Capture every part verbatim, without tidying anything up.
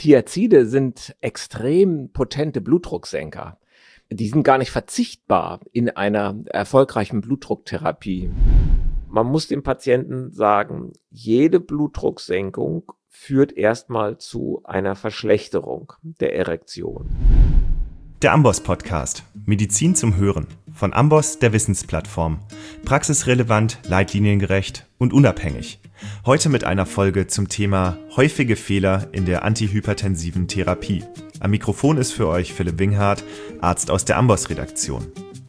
Thiazide sind extrem potente Blutdrucksenker. Die sind gar nicht verzichtbar in einer erfolgreichen Blutdrucktherapie. Man muss dem Patienten sagen, jede Blutdrucksenkung führt erstmal zu einer Verschlechterung der Erektion. Der Amboss Podcast. Medizin zum Hören. Von Amboss, der Wissensplattform. Praxisrelevant, leitliniengerecht und unabhängig. Heute mit einer Folge zum Thema häufige Fehler in der antihypertensiven Therapie. Am Mikrofon ist für euch Philipp Winghardt, Arzt aus der Amboss-Redaktion.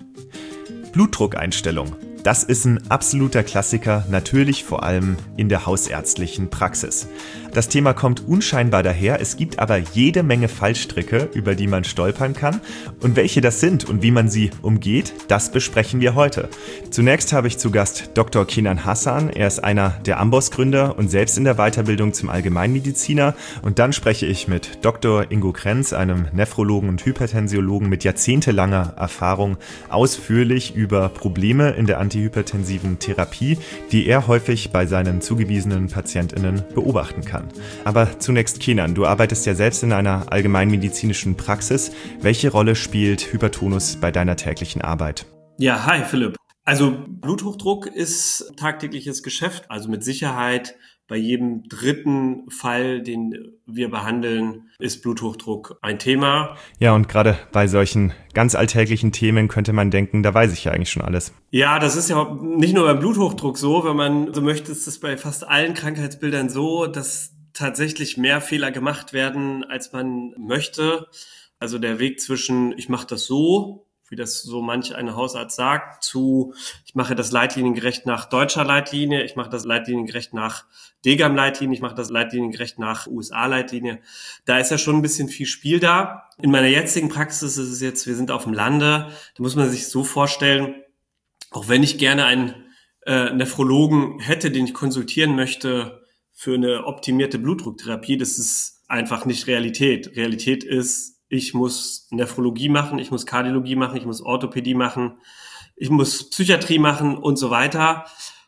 Blutdruckeinstellung. Das ist ein absoluter Klassiker, natürlich vor allem in der hausärztlichen Praxis. Das Thema kommt unscheinbar daher, es gibt aber jede Menge Fallstricke, über die man stolpern kann. Und welche das sind und wie man sie umgeht, das besprechen wir heute. Zunächst habe ich zu Gast Doktor Kenan Hassan. Er ist einer der Amboss-Gründer und selbst in der Weiterbildung zum Allgemeinmediziner. Und dann spreche ich mit Doktor Ingo Krenz, einem Nephrologen und Hypertensiologen mit jahrzehntelanger Erfahrung, ausführlich über Probleme in der antihypertensiven Therapie, die er häufig bei seinen zugewiesenen PatientInnen beobachten kann. Aber zunächst Kenan, du arbeitest ja selbst in einer allgemeinmedizinischen Praxis. Welche Rolle spielt Hypertonus bei deiner täglichen Arbeit? Ja, hi Philipp. Also Bluthochdruck ist tagtägliches Geschäft, also mit Sicherheit bei jedem dritten Fall, den wir behandeln, ist Bluthochdruck ein Thema. Ja, und gerade bei solchen ganz alltäglichen Themen könnte man denken, da weiß ich ja eigentlich schon alles. Ja, das ist ja nicht nur beim Bluthochdruck so, wenn man so möchte, ist es bei fast allen Krankheitsbildern so, dass tatsächlich mehr Fehler gemacht werden, als man möchte. Also der Weg zwischen, ich mache das so, wie das so manch ein Hausarzt sagt, zu, ich mache das leitliniengerecht nach deutscher Leitlinie, ich mache das leitliniengerecht nach D G A M-Leitlinie, ich mache das leitliniengerecht nach U S A-Leitlinie. Da ist ja schon ein bisschen viel Spiel da. In meiner jetzigen Praxis ist es jetzt, wir sind auf dem Lande, da muss man sich so vorstellen, auch wenn ich gerne einen äh, Nephrologen hätte, den ich konsultieren möchte für eine optimierte Blutdrucktherapie, das ist einfach nicht Realität. Realität ist, ich muss Nephrologie machen, ich muss Kardiologie machen, ich muss Orthopädie machen, ich muss Psychiatrie machen und so weiter.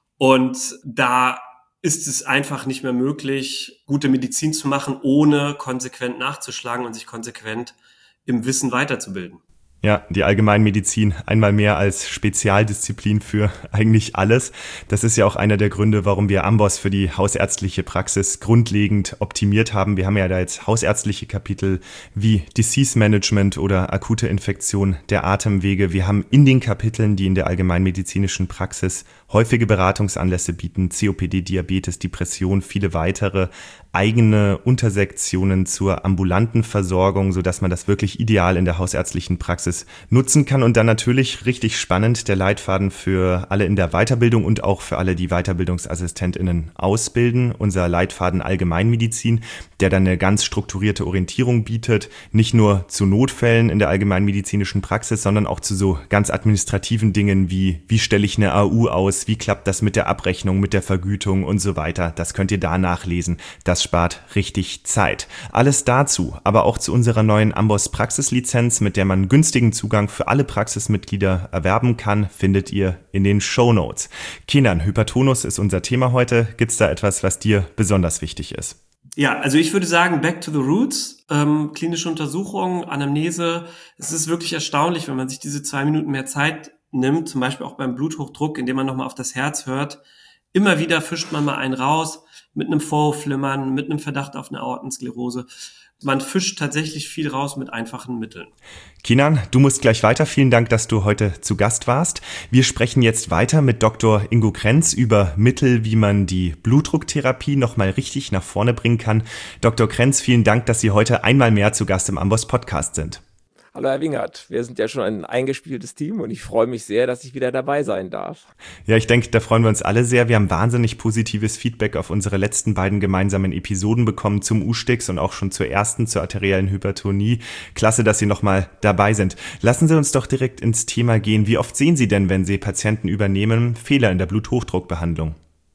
Und da ist es einfach nicht mehr möglich, gute Medizin zu machen, ohne konsequent nachzuschlagen und sich konsequent im Wissen weiterzubilden. Ja, die Allgemeinmedizin einmal mehr als Spezialdisziplin für eigentlich alles. Das ist ja auch einer der Gründe, warum wir Amboss für die hausärztliche Praxis grundlegend optimiert haben. Wir haben ja da jetzt hausärztliche Kapitel wie Disease Management oder akute Infektion der Atemwege. Wir haben in den Kapiteln, die in der allgemeinmedizinischen Praxis häufige Beratungsanlässe bieten, C O P D, Diabetes, Depression, viele weitere eigene Untersektionen zur ambulanten Versorgung, sodass man das wirklich ideal in der hausärztlichen Praxis nutzen kann. Und dann natürlich richtig spannend der Leitfaden für alle in der Weiterbildung und auch für alle, die WeiterbildungsassistentInnen ausbilden. Unser Leitfaden Allgemeinmedizin, der dann eine ganz strukturierte Orientierung bietet, nicht nur zu Notfällen in der allgemeinmedizinischen Praxis, sondern auch zu so ganz administrativen Dingen wie, wie stelle ich eine A U aus, wie klappt das mit der Abrechnung, mit der Vergütung und so weiter. Das könnt ihr da nachlesen. Das spart richtig Zeit. Alles dazu, aber auch zu unserer neuen Amboss Praxislizenz, mit der man günstigen Zugang für alle Praxismitglieder erwerben kann, findet ihr in den Shownotes. Kenan, Hypertonus ist unser Thema heute. Gibt's da etwas, was dir besonders wichtig ist? Ja, also ich würde sagen, back to the roots, ähm, klinische Untersuchung, Anamnese. Es ist wirklich erstaunlich, wenn man sich diese zwei Minuten mehr Zeit nimmt, zum Beispiel auch beim Bluthochdruck, indem man nochmal auf das Herz hört. Immer wieder fischt man mal einen raus mit einem Vorhofflimmern, mit einem Verdacht auf eine Aortensklerose. Man fischt tatsächlich viel raus mit einfachen Mitteln. Kenan, du musst gleich weiter. Vielen Dank, dass du heute zu Gast warst. Wir sprechen jetzt weiter mit Doktor Ingo Krenz über Mittel, wie man die Blutdrucktherapie nochmal richtig nach vorne bringen kann. Doktor Krenz, vielen Dank, dass Sie heute einmal mehr zu Gast im Amboss Podcast sind. Hallo Herr Winghardt, wir sind ja schon ein eingespieltes Team und ich freue mich sehr, dass ich wieder dabei sein darf. Ja, ich denke, da freuen wir uns alle sehr. Wir haben wahnsinnig positives Feedback auf unsere letzten beiden gemeinsamen Episoden bekommen zum U-Stix und auch schon zur ersten, zur arteriellen Hypertonie. Klasse, dass Sie nochmal dabei sind. Lassen Sie uns doch direkt ins Thema gehen. Wie oft sehen Sie denn, wenn Sie Patienten übernehmen, Fehler in der Bluthochdruckbehandlung?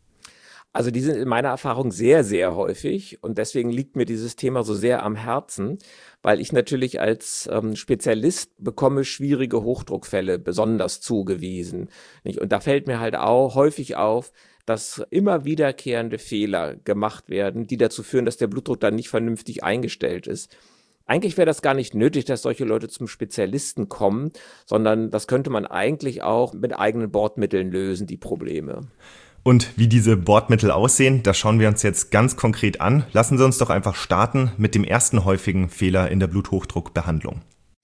Also die sind in meiner Erfahrung sehr, sehr häufig und deswegen liegt mir dieses Thema so sehr am Herzen, weil ich natürlich als ähm, Spezialist bekomme schwierige Hochdruckfälle besonders zugewiesen. Nicht? Und da fällt mir halt auch häufig auf, dass immer wiederkehrende Fehler gemacht werden, die dazu führen, dass der Blutdruck dann nicht vernünftig eingestellt ist. Eigentlich wäre das gar nicht nötig, dass solche Leute zum Spezialisten kommen, sondern das könnte man eigentlich auch mit eigenen Bordmitteln lösen, die Probleme. Und wie diese Bordmittel aussehen, das schauen wir uns jetzt ganz konkret an. Lassen Sie uns doch einfach starten mit dem ersten häufigen Fehler in der Bluthochdruckbehandlung.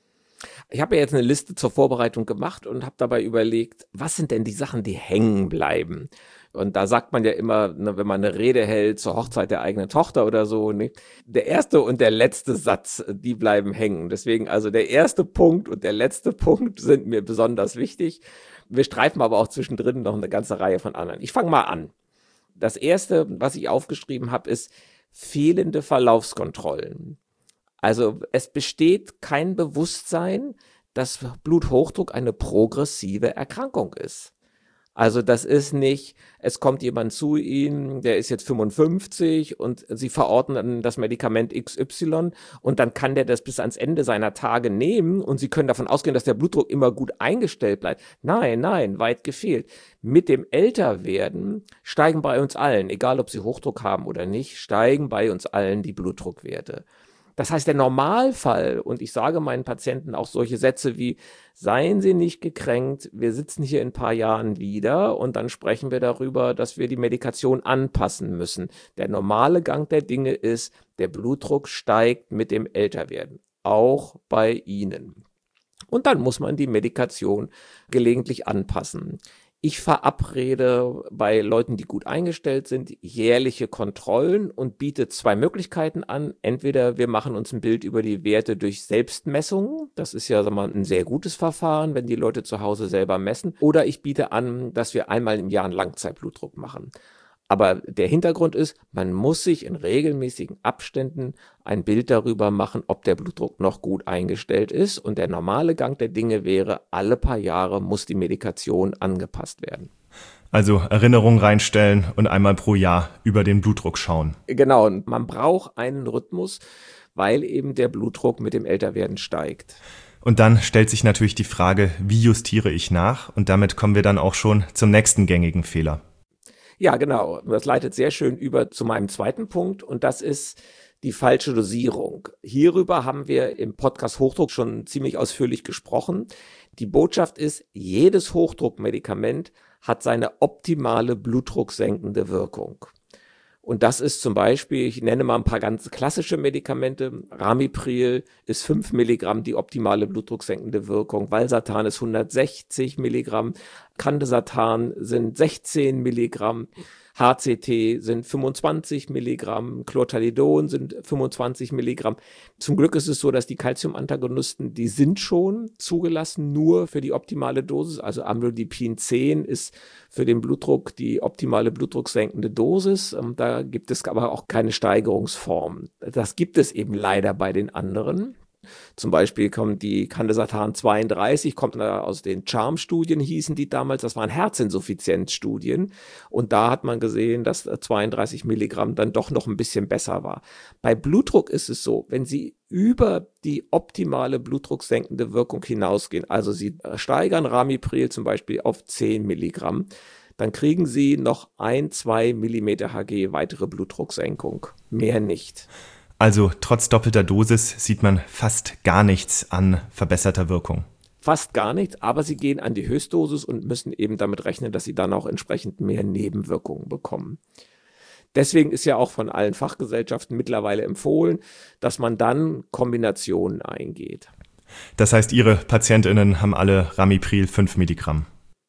Ich habe ja jetzt eine Liste zur Vorbereitung gemacht und habe dabei überlegt, was sind denn die Sachen, die hängen bleiben? Und da sagt man ja immer, ne, wenn man eine Rede hält zur Hochzeit der eigenen Tochter oder so, ne, der erste und der letzte Satz, die bleiben hängen. Deswegen also der erste Punkt und der letzte Punkt sind mir besonders wichtig. Wir streifen aber auch zwischendrin noch eine ganze Reihe von anderen. Ich fange mal an. Das erste, was ich aufgeschrieben habe, ist fehlende Verlaufskontrollen. Also es besteht kein Bewusstsein, dass Bluthochdruck eine progressive Erkrankung ist. Also das ist nicht, es kommt jemand zu Ihnen, der ist jetzt fünfundfünfzig und Sie verordnen das Medikament X Y und dann kann der das bis ans Ende seiner Tage nehmen und Sie können davon ausgehen, dass der Blutdruck immer gut eingestellt bleibt. Nein, nein, weit gefehlt. Mit dem Älterwerden steigen bei uns allen, egal ob Sie Hochdruck haben oder nicht, steigen bei uns allen die Blutdruckwerte. Das heißt, der Normalfall, und ich sage meinen Patienten auch solche Sätze wie, seien Sie nicht gekränkt, wir sitzen hier in ein paar Jahren wieder und dann sprechen wir darüber, dass wir die Medikation anpassen müssen. Der normale Gang der Dinge ist, der Blutdruck steigt mit dem Älterwerden, auch bei Ihnen. Und dann muss man die Medikation gelegentlich anpassen. Ich verabrede bei Leuten, die gut eingestellt sind, jährliche Kontrollen und biete zwei Möglichkeiten an. Entweder wir machen uns ein Bild über die Werte durch Selbstmessungen. Das ist ja, sagen wir mal, ein sehr gutes Verfahren, wenn die Leute zu Hause selber messen. Oder ich biete an, dass wir einmal im Jahr einen Langzeitblutdruck machen. Aber der Hintergrund ist, man muss sich in regelmäßigen Abständen ein Bild darüber machen, ob der Blutdruck noch gut eingestellt ist. Und der normale Gang der Dinge wäre, alle paar Jahre muss die Medikation angepasst werden. Also Erinnerung reinstellen und einmal pro Jahr über den Blutdruck schauen. Genau, und man braucht einen Rhythmus, weil eben der Blutdruck mit dem Älterwerden steigt. Und dann stellt sich natürlich die Frage, wie justiere ich nach? Und damit kommen wir dann auch schon zum nächsten gängigen Fehler. Ja, genau. Das leitet sehr schön über zu meinem zweiten Punkt und das ist die falsche Dosierung. Hierüber haben wir im Podcast Hochdruck schon ziemlich ausführlich gesprochen. Die Botschaft ist, jedes Hochdruckmedikament hat seine optimale blutdrucksenkende Wirkung. Und das ist zum Beispiel, ich nenne mal ein paar ganz klassische Medikamente. Ramipril ist fünf Milligramm die optimale blutdrucksenkende Wirkung. Valsartan ist hundertsechzig Milligramm. Candesartan sind sechzehn Milligramm. H C T sind fünfundzwanzig Milligramm. Clothalidon sind fünfundzwanzig Milligramm. Zum Glück ist es so, dass die Calciumantagonisten, die sind schon zugelassen, nur für die optimale Dosis. Also Amlodipin zehn ist für den Blutdruck die optimale blutdrucksenkende Dosis. Da gibt es aber auch keine Steigerungsform. Das gibt es eben leider bei den anderen. Zum Beispiel kommt die Candesartan zweiunddreißig, kommt aus den Charm-Studien, hießen die damals, das waren Herzinsuffizienzstudien und da hat man gesehen, dass zweiunddreißig Milligramm dann doch noch ein bisschen besser war. Bei Blutdruck ist es so, wenn Sie über die optimale blutdrucksenkende Wirkung hinausgehen, also Sie steigern Ramipril zum Beispiel auf zehn Milligramm, dann kriegen Sie noch ein, zwei Millimeter Hg weitere Blutdrucksenkung, mehr nicht. Also trotz doppelter Dosis sieht man fast gar nichts an verbesserter Wirkung. Fast gar nichts, aber sie gehen an die Höchstdosis und müssen eben damit rechnen, dass sie dann auch entsprechend mehr Nebenwirkungen bekommen. Deswegen ist ja auch von allen Fachgesellschaften mittlerweile empfohlen, dass man dann Kombinationen eingeht. Das heißt, Ihre PatientInnen haben alle Ramipril fünf Milligramm.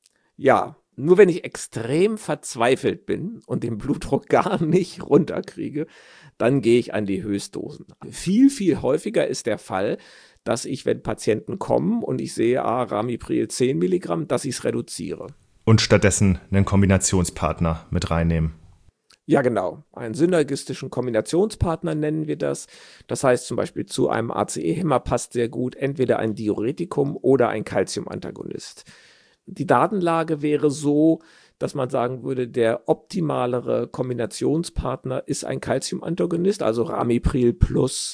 Ja, nur wenn ich extrem verzweifelt bin und den Blutdruck gar nicht runterkriege, dann gehe ich an die Höchstdosen. Viel, viel häufiger ist der Fall, dass ich, wenn Patienten kommen und ich sehe, ah, Ramipril zehn Milligramm, dass ich es reduziere. Und stattdessen einen Kombinationspartner mit reinnehmen. Ja, genau. Einen synergistischen Kombinationspartner nennen wir das. Das heißt zum Beispiel zu einem A C E-Hemmer passt sehr gut entweder ein Diuretikum oder ein Calciumantagonist. Die Datenlage wäre so, dass man sagen würde, der optimalere Kombinationspartner ist ein Calciumantagonist, also Ramipril plus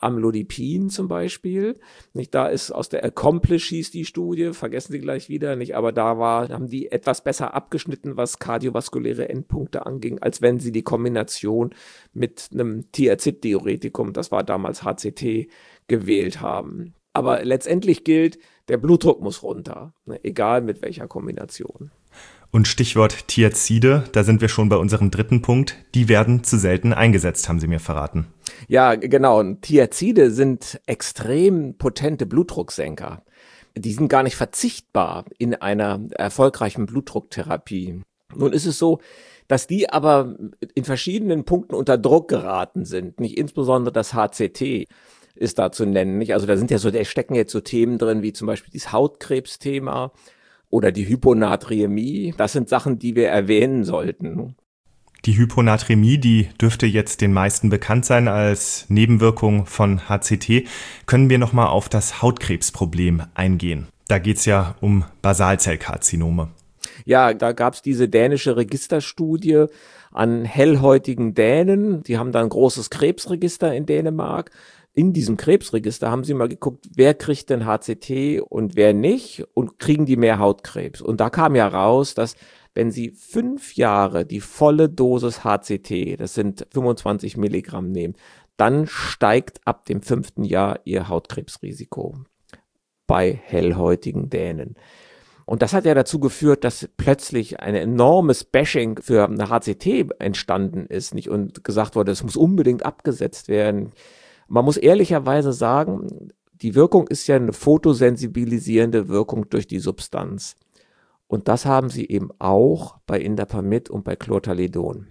Amlodipin zum Beispiel. Nicht, da ist aus der Accomplish hieß die Studie, vergessen Sie gleich wieder, nicht, aber da war, haben die etwas besser abgeschnitten, was kardiovaskuläre Endpunkte anging, als wenn sie die Kombination mit einem Thiazid-Diuretikum, das war damals H C T, gewählt haben. Aber letztendlich gilt, der Blutdruck muss runter, ne, egal mit welcher Kombination. Und Stichwort Thiazide, da sind wir schon bei unserem dritten Punkt. Die werden zu selten eingesetzt, haben Sie mir verraten. Ja, genau. Und Thiazide sind extrem potente Blutdrucksenker. Die sind gar nicht verzichtbar in einer erfolgreichen Blutdrucktherapie. Nun ist es so, dass die aber in verschiedenen Punkten unter Druck geraten sind. Nicht insbesondere das H C T ist da zu nennen. Nicht? Also da sind ja so, da stecken jetzt so Themen drin, wie zum Beispiel dieses Hautkrebsthema oder die Hyponaträmie. Das sind Sachen, die wir erwähnen sollten. Die Hyponaträmie, die dürfte jetzt den meisten bekannt sein als Nebenwirkung von H C T. Können wir nochmal auf das Hautkrebsproblem eingehen? Da geht's ja um Basalzellkarzinome. Ja, da gab's diese dänische Registerstudie an hellhäutigen Dänen. Die haben da ein großes Krebsregister in Dänemark. In diesem Krebsregister haben sie mal geguckt, wer kriegt denn H C T und wer nicht und kriegen die mehr Hautkrebs. Und da kam ja raus, dass wenn sie fünf Jahre die volle Dosis H C T, das sind fünfundzwanzig Milligramm nehmen, dann steigt ab dem fünften Jahr ihr Hautkrebsrisiko bei hellhäutigen Dänen. Und das hat ja dazu geführt, dass plötzlich ein enormes Bashing für eine H C T entstanden ist, nicht, und gesagt wurde, es muss unbedingt abgesetzt werden. Man muss ehrlicherweise sagen, die Wirkung ist ja eine photosensibilisierende Wirkung durch die Substanz. Und das haben sie eben auch bei Indapamid und bei Clothalidon.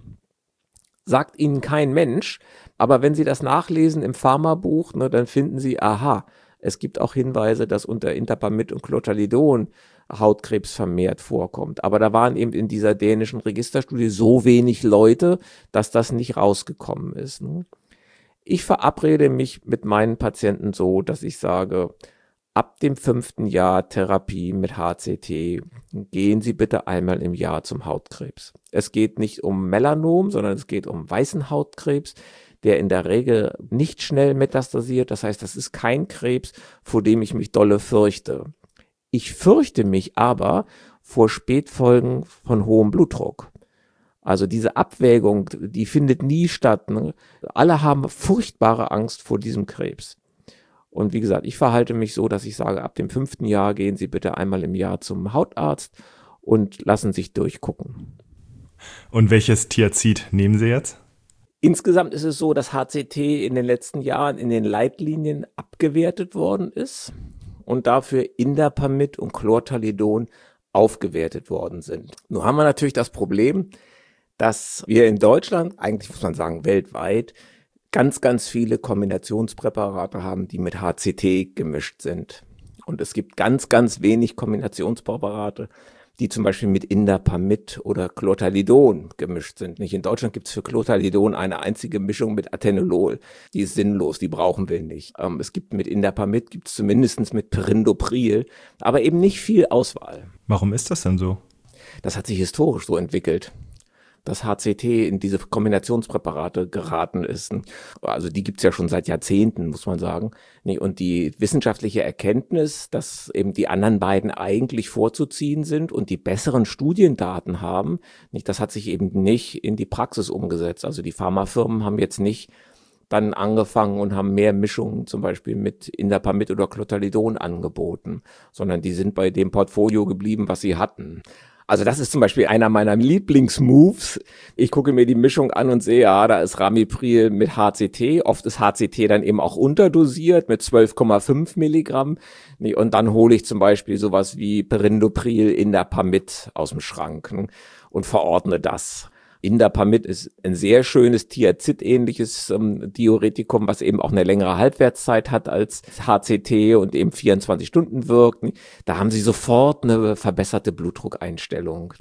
Sagt Ihnen kein Mensch, aber wenn Sie das nachlesen im Pharmabuch, ne, dann finden Sie, aha, es gibt auch Hinweise, dass unter Indapamid und Clothalidon Hautkrebs vermehrt vorkommt. Aber da waren eben in dieser dänischen Registerstudie so wenig Leute, dass das nicht rausgekommen ist. Ne? Ich verabrede mich mit meinen Patienten so, dass ich sage, ab dem fünften Jahr Therapie mit H C T gehen Sie bitte einmal im Jahr zum Hautkrebs. Es geht nicht um Melanom, sondern es geht um weißen Hautkrebs, der in der Regel nicht schnell metastasiert. Das heißt, das ist kein Krebs, vor dem ich mich dolle fürchte. Ich fürchte mich aber vor Spätfolgen von hohem Blutdruck. Also diese Abwägung, die findet nie statt. Ne? Alle haben furchtbare Angst vor diesem Krebs. Und wie gesagt, ich verhalte mich so, dass ich sage, ab dem fünften Jahr gehen Sie bitte einmal im Jahr zum Hautarzt und lassen sich durchgucken. Und welches Thiazid nehmen Sie jetzt? Insgesamt ist es so, dass H C T in den letzten Jahren in den Leitlinien abgewertet worden ist und dafür Indapamid und Clothalidon aufgewertet worden sind. Nun haben wir natürlich das Problem, dass wir in Deutschland, eigentlich muss man sagen weltweit, ganz, ganz viele Kombinationspräparate haben, die mit H C T gemischt sind. Und es gibt ganz, ganz wenig Kombinationspräparate, die zum Beispiel mit Indapamid oder Clothalidon gemischt sind. Nicht in Deutschland gibt es für Clothalidon eine einzige Mischung mit Atenolol. Die ist sinnlos, die brauchen wir nicht. Ähm, es gibt mit Indapamid, gibt es zumindest mit Perindopril, aber eben nicht viel Auswahl. Warum ist das denn so? Das hat sich historisch so entwickelt, dass H C T in diese Kombinationspräparate geraten ist. Also die gibt's ja schon seit Jahrzehnten, muss man sagen. Und die wissenschaftliche Erkenntnis, dass eben die anderen beiden eigentlich vorzuziehen sind und die besseren Studiendaten haben, das hat sich eben nicht in die Praxis umgesetzt. Also die Pharmafirmen haben jetzt nicht dann angefangen und haben mehr Mischungen zum Beispiel mit Indapamid oder Clothalidon angeboten, sondern die sind bei dem Portfolio geblieben, was sie hatten. Also das ist zum Beispiel einer meiner Lieblingsmoves. Ich gucke mir die Mischung an und sehe, ja, da ist Ramipril mit H C T. Oft ist H C T dann eben auch unterdosiert mit zwölf Komma fünf Milligramm. Und dann hole ich zum Beispiel sowas wie Perindopril Indapamid aus dem Schrank und verordne das. Indapamid ist ein sehr schönes Thiazid-ähnliches ähm, Diuretikum, was eben auch eine längere Halbwertszeit hat als H C T und eben vierundzwanzig Stunden wirkt. Da haben Sie sofort eine verbesserte Blutdruckeinstellung.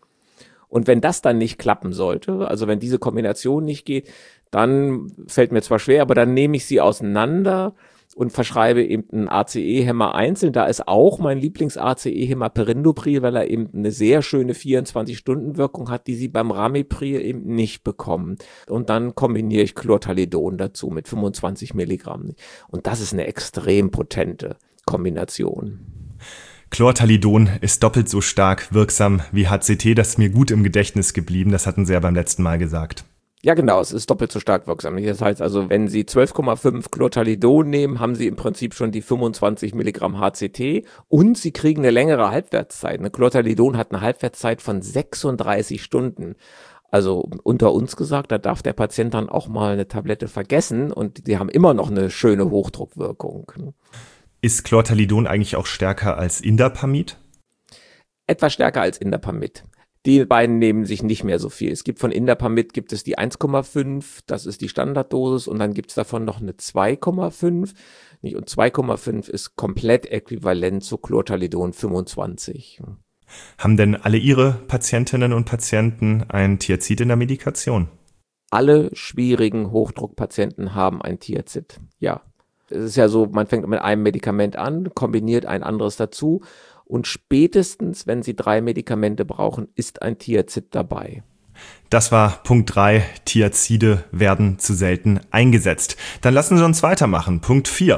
Und wenn das dann nicht klappen sollte, also wenn diese Kombination nicht geht, dann fällt mir zwar schwer, aber dann nehme ich sie auseinander und verschreibe eben einen A C E-Hemmer einzeln. Da ist auch mein Lieblings-A C E-Hemmer Perindopril, weil er eben eine sehr schöne vierundzwanzig-Stunden-Wirkung hat, die Sie beim Ramipril eben nicht bekommen. Und dann kombiniere ich Chlortalidon dazu mit fünfundzwanzig Milligramm. Und das ist eine extrem potente Kombination. Chlortalidon ist doppelt so stark wirksam wie H C T. Das ist mir gut im Gedächtnis geblieben. Das hatten Sie ja beim letzten Mal gesagt. Ja, genau, es ist doppelt so stark wirksam. Das heißt also, wenn Sie zwölf Komma fünf Chlortalidon nehmen, haben Sie im Prinzip schon die fünfundzwanzig Milligramm H C T und Sie kriegen eine längere Halbwertszeit. Eine Chlortalidon hat eine Halbwertszeit von sechsunddreißig Stunden. Also unter uns gesagt, da darf der Patient dann auch mal eine Tablette vergessen und die haben immer noch eine schöne Hochdruckwirkung. Ist Chlortalidon eigentlich auch stärker als Indapamid? Etwas stärker als Indapamid. Die beiden nehmen sich nicht mehr so viel. Es gibt von Indapamid gibt es die eins Komma fünf, das ist die Standarddosis und dann gibt es davon noch eine zwei Komma fünf. Und zwei Komma fünf ist komplett äquivalent zu Chlortalidon fünfundzwanzig. Haben denn alle Ihre Patientinnen und Patienten ein Thiazid in der Medikation? Alle schwierigen Hochdruckpatienten haben ein Thiazid, ja. Es ist ja so, man fängt mit einem Medikament an, kombiniert ein anderes dazu und spätestens, wenn Sie drei Medikamente brauchen, ist ein Thiazid dabei. Das war Punkt drei. Thiazide werden zu selten eingesetzt. Dann lassen Sie uns weitermachen. Punkt vier.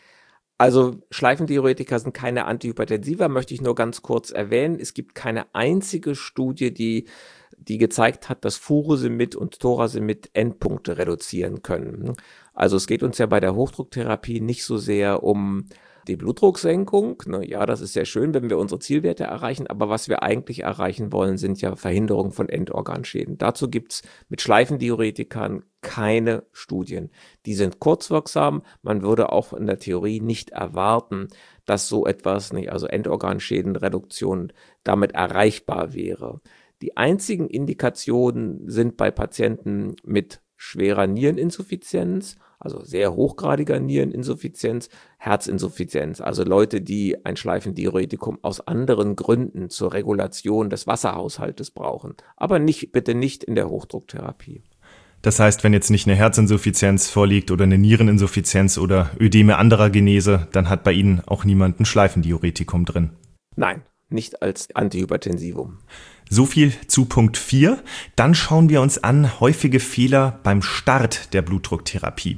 Also Schleifendiuretika sind keine Antihypertensiva, möchte ich nur ganz kurz erwähnen. Es gibt keine einzige Studie, die, die gezeigt hat, dass Furosemid und Torasemid Endpunkte reduzieren können. Also es geht uns ja bei der Hochdrucktherapie nicht so sehr um die Blutdrucksenkung. Ja, das ist sehr schön, wenn wir unsere Zielwerte erreichen, aber was wir eigentlich erreichen wollen, sind ja Verhinderung von Endorganschäden. Dazu gibt's mit Schleifendiuretikern keine Studien. Die sind kurzwirksam. Man würde auch in der Theorie nicht erwarten, dass so etwas, also Endorganschädenreduktion, damit erreichbar wäre. Die einzigen Indikationen sind bei Patienten mit schwerer Niereninsuffizienz, also sehr hochgradiger Niereninsuffizienz, Herzinsuffizienz, also Leute, die ein Schleifendiuretikum aus anderen Gründen zur Regulation des Wasserhaushaltes brauchen, aber nicht, bitte nicht in der Hochdrucktherapie. Das heißt, wenn jetzt nicht eine Herzinsuffizienz vorliegt oder eine Niereninsuffizienz oder Ödeme anderer Genese, dann hat bei Ihnen auch niemand ein Schleifendiuretikum drin? Nein, nicht als Antihypertensivum. So viel zu Punkt vier. Dann schauen wir uns an häufige Fehler beim Start der Blutdrucktherapie.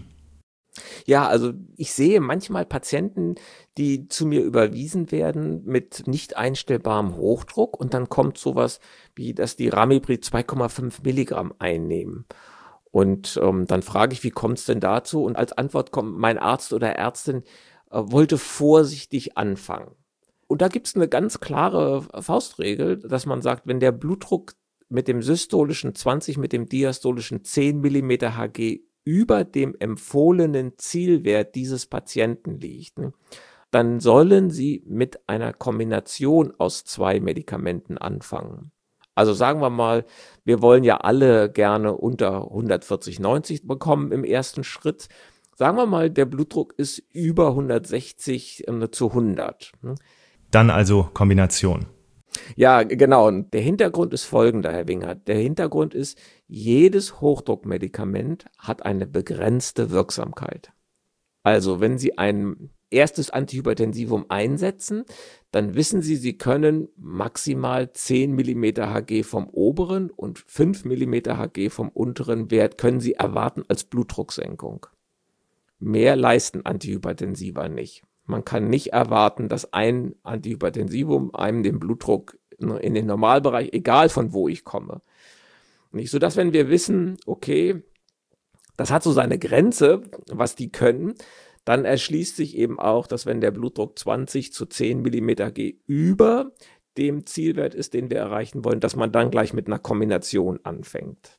Ja, also ich sehe manchmal Patienten, die zu mir überwiesen werden mit nicht einstellbarem Hochdruck und dann kommt sowas wie, dass die Ramipril zwei Komma fünf Milligramm einnehmen. Und ähm, dann frage ich, wie kommt es denn dazu? Und als Antwort kommt, mein Arzt oder Ärztin äh, wollte vorsichtig anfangen. Und da gibt es eine ganz klare Faustregel, dass man sagt, wenn der Blutdruck mit dem systolischen zwanzig, mit dem diastolischen zehn Millimeter Hg über dem empfohlenen Zielwert dieses Patienten liegt, ne, dann sollen Sie mit einer Kombination aus zwei Medikamenten anfangen. Also sagen wir mal, wir wollen ja alle gerne unter hundertvierzig neunzig bekommen im ersten Schritt. Sagen wir mal, der Blutdruck ist über hundertsechzig äh, zu hundert. Ne. Dann also Kombination. Ja, genau. Und der Hintergrund ist folgender, Herr Wingert. Der Hintergrund ist, jedes Hochdruckmedikament hat eine begrenzte Wirksamkeit. Also wenn Sie ein erstes Antihypertensivum einsetzen, dann wissen Sie, Sie können maximal zehn Millimeter Hg vom oberen und fünf Millimeter Hg vom unteren Wert können Sie erwarten als Blutdrucksenkung. Mehr leisten Antihypertensiva nicht. Man kann nicht erwarten, dass ein Antihypertensivum einem den Blutdruck in den Normalbereich, egal von wo ich komme. Nicht so, dass wenn wir wissen, okay, das hat so seine Grenze, was die können, dann erschließt sich eben auch, dass wenn der Blutdruck zwanzig zu zehn Millimeter Hg über dem Zielwert ist, den wir erreichen wollen, dass man dann gleich mit einer Kombination anfängt.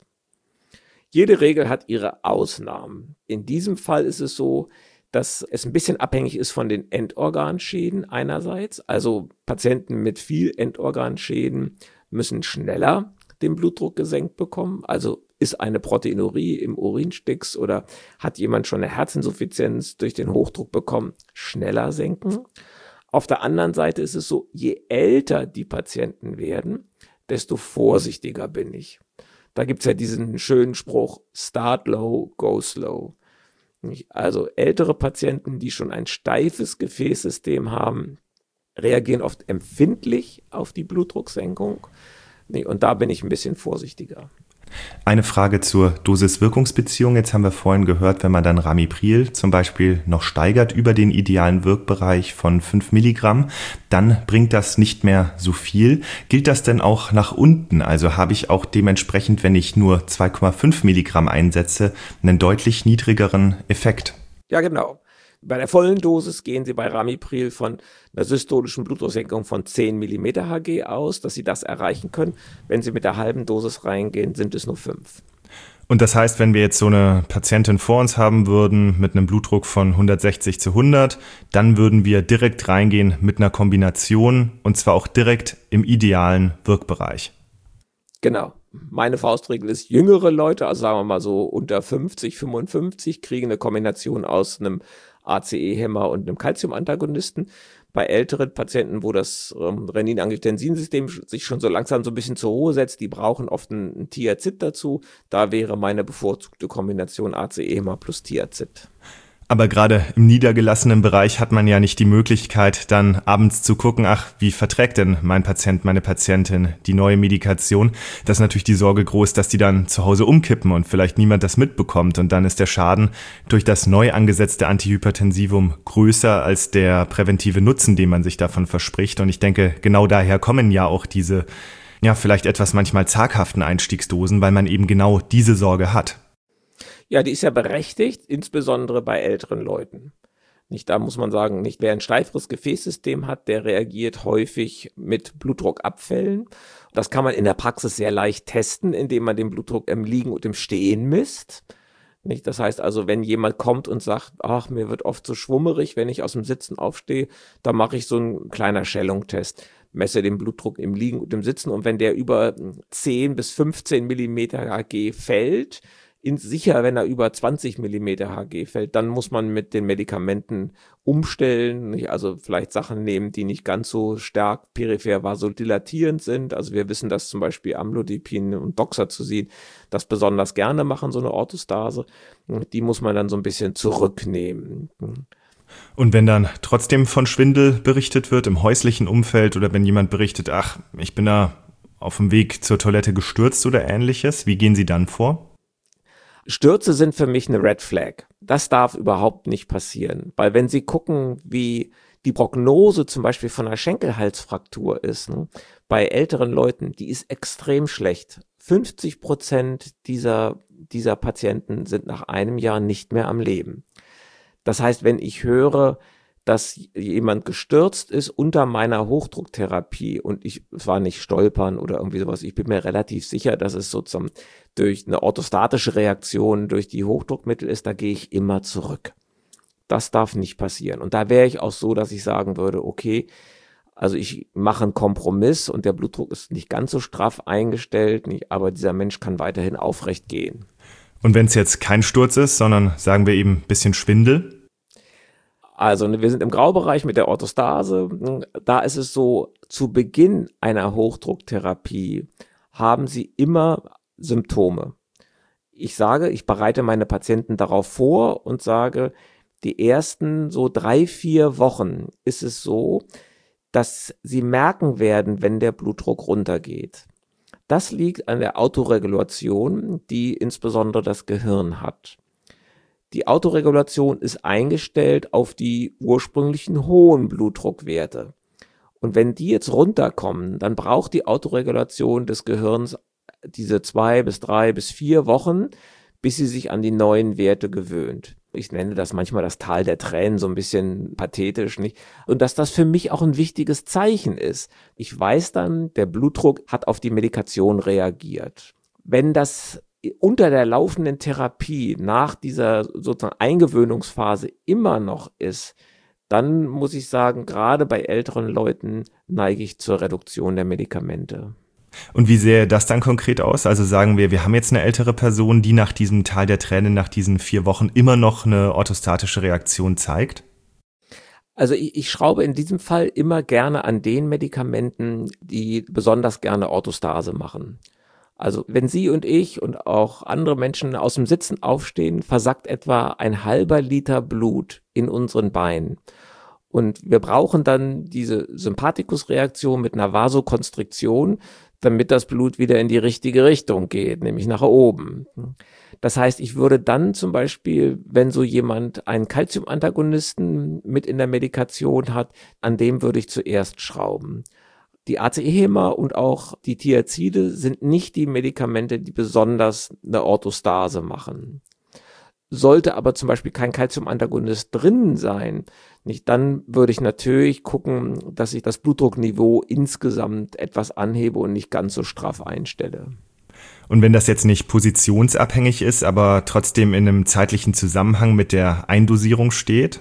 Jede Regel hat ihre Ausnahmen. In diesem Fall ist es so, dass es ein bisschen abhängig ist von den Endorganschäden einerseits. Also Patienten mit viel Endorganschäden müssen schneller den Blutdruck gesenkt bekommen. Also ist eine Proteinurie im Urinstix oder hat jemand schon eine Herzinsuffizienz durch den Hochdruck bekommen, schneller senken. Auf der anderen Seite ist es so, je älter die Patienten werden, desto vorsichtiger bin ich. Da gibt es ja diesen schönen Spruch, start low, go slow. Also ältere Patienten, die schon ein steifes Gefäßsystem haben, reagieren oft empfindlich auf die Blutdrucksenkung. Und da bin ich ein bisschen vorsichtiger. Eine Frage zur Dosis-Wirkungsbeziehung. Jetzt haben wir vorhin gehört, wenn man dann Ramipril zum Beispiel noch steigert über den idealen Wirkbereich von fünf Milligramm, dann bringt das nicht mehr so viel. Gilt das denn auch nach unten? Also habe ich auch dementsprechend, wenn ich nur zwei Komma fünf Milligramm einsetze, einen deutlich niedrigeren Effekt? Ja, genau. Bei der vollen Dosis gehen Sie bei Ramipril von einer systolischen Blutdrucksenkung von zehn Millimeter Hg aus, dass Sie das erreichen können. Wenn Sie mit der halben Dosis reingehen, sind es nur fünf. Und das heißt, wenn wir jetzt so eine Patientin vor uns haben würden mit einem Blutdruck von hundertsechzig zu hundert, dann würden wir direkt reingehen mit einer Kombination und zwar auch direkt im idealen Wirkbereich. Genau. Meine Faustregel ist, jüngere Leute, also sagen wir mal so unter fünfzig, fünfundfünfzig, kriegen eine Kombination aus einem A C E-Hämmer und einem Calcium-Antagonisten. Bei älteren Patienten, wo das ähm, Renin-Angiotensin-System sich schon so langsam so ein bisschen zur Ruhe setzt, die brauchen oft ein, ein Thiazid dazu. Da wäre meine bevorzugte Kombination A C E-Hämmer plus Thiazid. Aber gerade im niedergelassenen Bereich hat man ja nicht die Möglichkeit, dann abends zu gucken, ach, wie verträgt denn mein Patient, meine Patientin die neue Medikation? Das ist natürlich die Sorge groß, dass die dann zu Hause umkippen und vielleicht niemand das mitbekommt. Und dann ist der Schaden durch das neu angesetzte Antihypertensivum größer als der präventive Nutzen, den man sich davon verspricht. Und ich denke, genau daher kommen ja auch diese, ja, vielleicht etwas manchmal zaghaften Einstiegsdosen, weil man eben genau diese Sorge hat. Ja, die ist ja berechtigt, insbesondere bei älteren Leuten. Nicht, da muss man sagen, nicht wer ein steiferes Gefäßsystem hat, der reagiert häufig mit Blutdruckabfällen. Das kann man in der Praxis sehr leicht testen, indem man den Blutdruck im Liegen und im Stehen misst. Nicht, das heißt also, wenn jemand kommt und sagt, ach, mir wird oft so schwummerig, wenn ich aus dem Sitzen aufstehe, dann mache ich so einen kleinen Schellungtest, messe den Blutdruck im Liegen und im Sitzen und wenn der über zehn bis fünfzehn Millimeter Hg fällt, in, sicher, wenn er über zwanzig Millimeter Hg fällt, dann muss man mit den Medikamenten umstellen, nicht? Also vielleicht Sachen nehmen, die nicht ganz so stark peripher vasodilatierend sind. Also wir wissen, dass zum Beispiel Amlodipin und Doxazin das besonders gerne machen, so eine Orthostase. Die muss man dann so ein bisschen zurücknehmen. Und wenn dann trotzdem von Schwindel berichtet wird im häuslichen Umfeld oder wenn jemand berichtet, ach, ich bin da auf dem Weg zur Toilette gestürzt oder ähnliches, wie gehen Sie dann vor? Stürze sind für mich eine Red Flag. Das darf überhaupt nicht passieren, weil wenn Sie gucken, wie die Prognose zum Beispiel von einer Schenkelhalsfraktur ist, ne, bei älteren Leuten, die ist extrem schlecht. fünfzig Prozent dieser, dieser Patienten sind nach einem Jahr nicht mehr am Leben. Das heißt, wenn ich höre, dass jemand gestürzt ist unter meiner Hochdrucktherapie und ich, es war nicht stolpern oder irgendwie sowas, ich bin mir relativ sicher, dass es sozusagen durch eine orthostatische Reaktion durch die Hochdruckmittel ist, da gehe ich immer zurück. Das darf nicht passieren. Und da wäre ich auch so, dass ich sagen würde, okay, also ich mache einen Kompromiss und der Blutdruck ist nicht ganz so straff eingestellt, nicht, aber dieser Mensch kann weiterhin aufrecht gehen. Und wenn es jetzt kein Sturz ist, sondern sagen wir eben ein bisschen Schwindel? Also wir sind im Graubereich mit der Orthostase. Da ist es so, zu Beginn einer Hochdrucktherapie haben Sie immer Symptome. Ich sage, ich bereite meine Patienten darauf vor und sage, die ersten so drei, vier Wochen ist es so, dass Sie merken werden, wenn der Blutdruck runtergeht. Das liegt an der Autoregulation, die insbesondere das Gehirn hat. Die Autoregulation ist eingestellt auf die ursprünglichen hohen Blutdruckwerte. Und wenn die jetzt runterkommen, dann braucht die Autoregulation des Gehirns diese zwei bis drei bis vier Wochen, bis sie sich an die neuen Werte gewöhnt. Ich nenne das manchmal das Tal der Tränen, so ein bisschen pathetisch, nicht? Und dass das für mich auch ein wichtiges Zeichen ist. Ich weiß dann, der Blutdruck hat auf die Medikation reagiert. Wenn das unter der laufenden Therapie nach dieser sozusagen Eingewöhnungsphase immer noch ist, dann muss ich sagen, gerade bei älteren Leuten neige ich zur Reduktion der Medikamente. Und wie sähe das dann konkret aus? Also sagen wir, wir haben jetzt eine ältere Person, die nach diesem Tal der Tränen, nach diesen vier Wochen immer noch eine orthostatische Reaktion zeigt? Also ich, ich schraube in diesem Fall immer gerne an den Medikamenten, die besonders gerne Orthostase machen. Also wenn Sie und ich und auch andere Menschen aus dem Sitzen aufstehen, versackt etwa ein halber Liter Blut in unseren Beinen. Und wir brauchen dann diese Sympathikusreaktion mit einer Vasokonstriktion, damit das Blut wieder in die richtige Richtung geht, nämlich nach oben. Das heißt, ich würde dann zum Beispiel, wenn so jemand einen Calciumantagonisten mit in der Medikation hat, an dem würde ich zuerst schrauben. Die A C E-Hämmer und auch die Thiazide sind nicht die Medikamente, die besonders eine Orthostase machen. Sollte aber zum Beispiel kein Calciumantagonist drin sein, nicht, dann würde ich natürlich gucken, dass ich das Blutdruckniveau insgesamt etwas anhebe und nicht ganz so straff einstelle. Und wenn das jetzt nicht positionsabhängig ist, aber trotzdem in einem zeitlichen Zusammenhang mit der Eindosierung steht?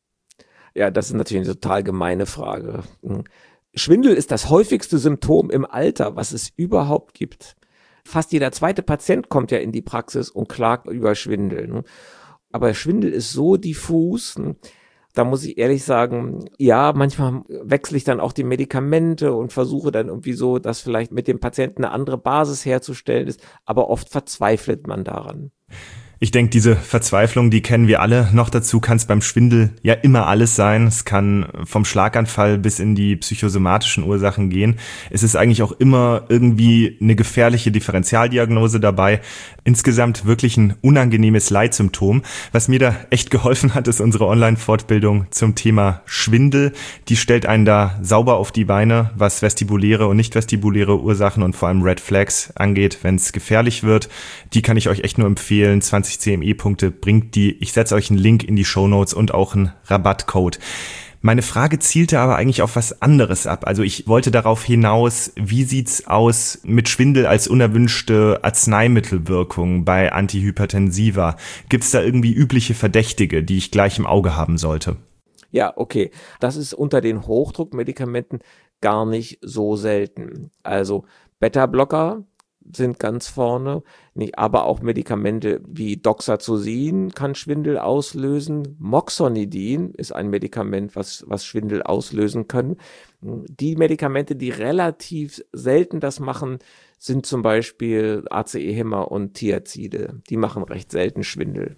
Ja, das ist natürlich eine total gemeine Frage. Schwindel ist das häufigste Symptom im Alter, was es überhaupt gibt. Fast jeder zweite Patient kommt ja in die Praxis und klagt über Schwindel. Aber Schwindel ist so diffus, da muss ich ehrlich sagen, ja, manchmal wechsle ich dann auch die Medikamente und versuche dann irgendwie so, dass vielleicht mit dem Patienten eine andere Basis herzustellen ist, aber oft verzweifelt man daran. Ich denke, diese Verzweiflung, die kennen wir alle. Noch dazu kann es beim Schwindel ja immer alles sein. Es kann vom Schlaganfall bis in die psychosomatischen Ursachen gehen. Es ist eigentlich auch immer irgendwie eine gefährliche Differentialdiagnose dabei. Insgesamt wirklich ein unangenehmes Leitsymptom. Was mir da echt geholfen hat, ist unsere Online-Fortbildung zum Thema Schwindel. Die stellt einen da sauber auf die Beine, was vestibuläre und nicht vestibuläre Ursachen und vor allem Red Flags angeht, wenn es gefährlich wird. Die kann ich euch echt nur empfehlen. zwanzig C M E-Punkte bringt die. Ich setze euch einen Link in die Shownotes und auch einen Rabattcode. Meine Frage zielte aber eigentlich auf was anderes ab. Also ich wollte darauf hinaus, wie sieht's aus mit Schwindel als unerwünschte Arzneimittelwirkung bei Antihypertensiva? Gibt's da irgendwie übliche Verdächtige, die ich gleich im Auge haben sollte? Ja, okay. Das ist unter den Hochdruckmedikamenten gar nicht so selten. Also Beta-Blocker sind ganz vorne, nicht, aber auch Medikamente wie Doxazosin kann Schwindel auslösen. Moxonidin ist ein Medikament, was, was Schwindel auslösen kann. Die Medikamente, die relativ selten das machen, sind zum Beispiel A C E-Hämmer und Thiazide. Die machen recht selten Schwindel.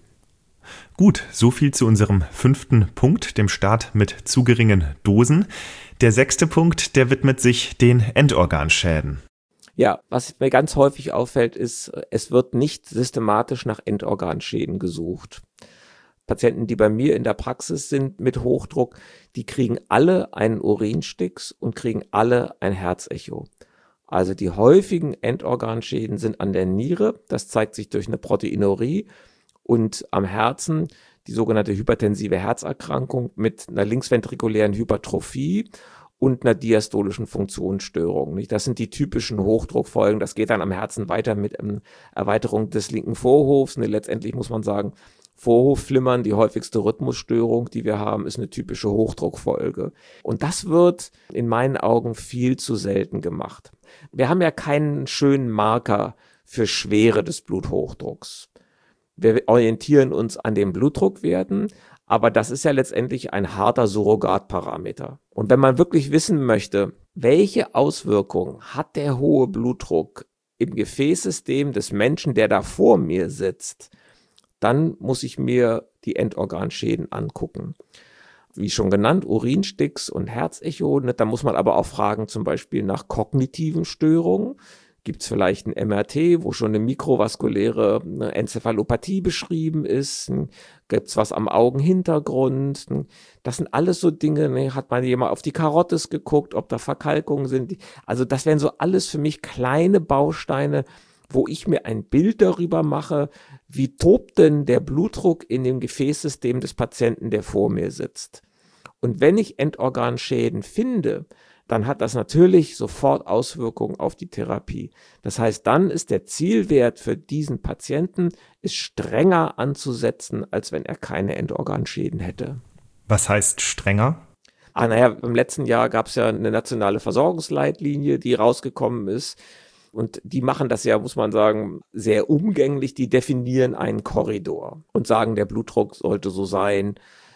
Gut, so viel zu unserem fünften Punkt, dem Start mit zu geringen Dosen. Der sechste Punkt, der widmet sich den Endorganschäden. Ja, was mir ganz häufig auffällt, ist, es wird nicht systematisch nach Endorganschäden gesucht. Patienten, die bei mir in der Praxis sind mit Hochdruck, die kriegen alle einen Urinstix und kriegen alle ein Herzecho. Also die häufigen Endorganschäden sind an der Niere, das zeigt sich durch eine Proteinurie, und am Herzen die sogenannte hypertensive Herzerkrankung mit einer linksventrikulären Hypertrophie und einer diastolischen Funktionsstörung. Das sind die typischen Hochdruckfolgen. Das geht dann am Herzen weiter mit einer Erweiterung des linken Vorhofs. Letztendlich muss man sagen, Vorhofflimmern, die häufigste Rhythmusstörung, die wir haben, ist eine typische Hochdruckfolge. Und das wird in meinen Augen viel zu selten gemacht. Wir haben ja keinen schönen Marker für Schwere des Bluthochdrucks. Wir orientieren uns an den Blutdruckwerten, aber das ist ja letztendlich ein harter Surrogatparameter. Und wenn man wirklich wissen möchte, welche Auswirkungen hat der hohe Blutdruck im Gefäßsystem des Menschen, der da vor mir sitzt, dann muss ich mir die Endorganschäden angucken. Wie schon genannt, Urinstix und Herzecho. Da muss man aber auch fragen, zum Beispiel nach kognitiven Störungen. Gibt es vielleicht ein M R T, wo schon eine mikrovaskuläre Enzephalopathie beschrieben ist? Gibt es was am Augenhintergrund? Das sind alles so Dinge, ne? Hat man jemand auf die Karottes geguckt, ob da Verkalkungen sind? Also das wären so alles für mich kleine Bausteine, wo ich mir ein Bild darüber mache, wie tobt denn der Blutdruck in dem Gefäßsystem des Patienten, der vor mir sitzt. Und wenn ich Endorganschäden finde, dann hat das natürlich sofort Auswirkungen auf die Therapie. Das heißt, dann ist der Zielwert für diesen Patienten ist strenger anzusetzen, als wenn er keine Endorganschäden hätte. Was heißt strenger? Ah, naja, im letzten Jahr gab es ja eine nationale Versorgungsleitlinie, die rausgekommen ist. Und die machen das ja, muss man sagen, sehr umgänglich. Die definieren einen Korridor und sagen, der Blutdruck sollte so sein,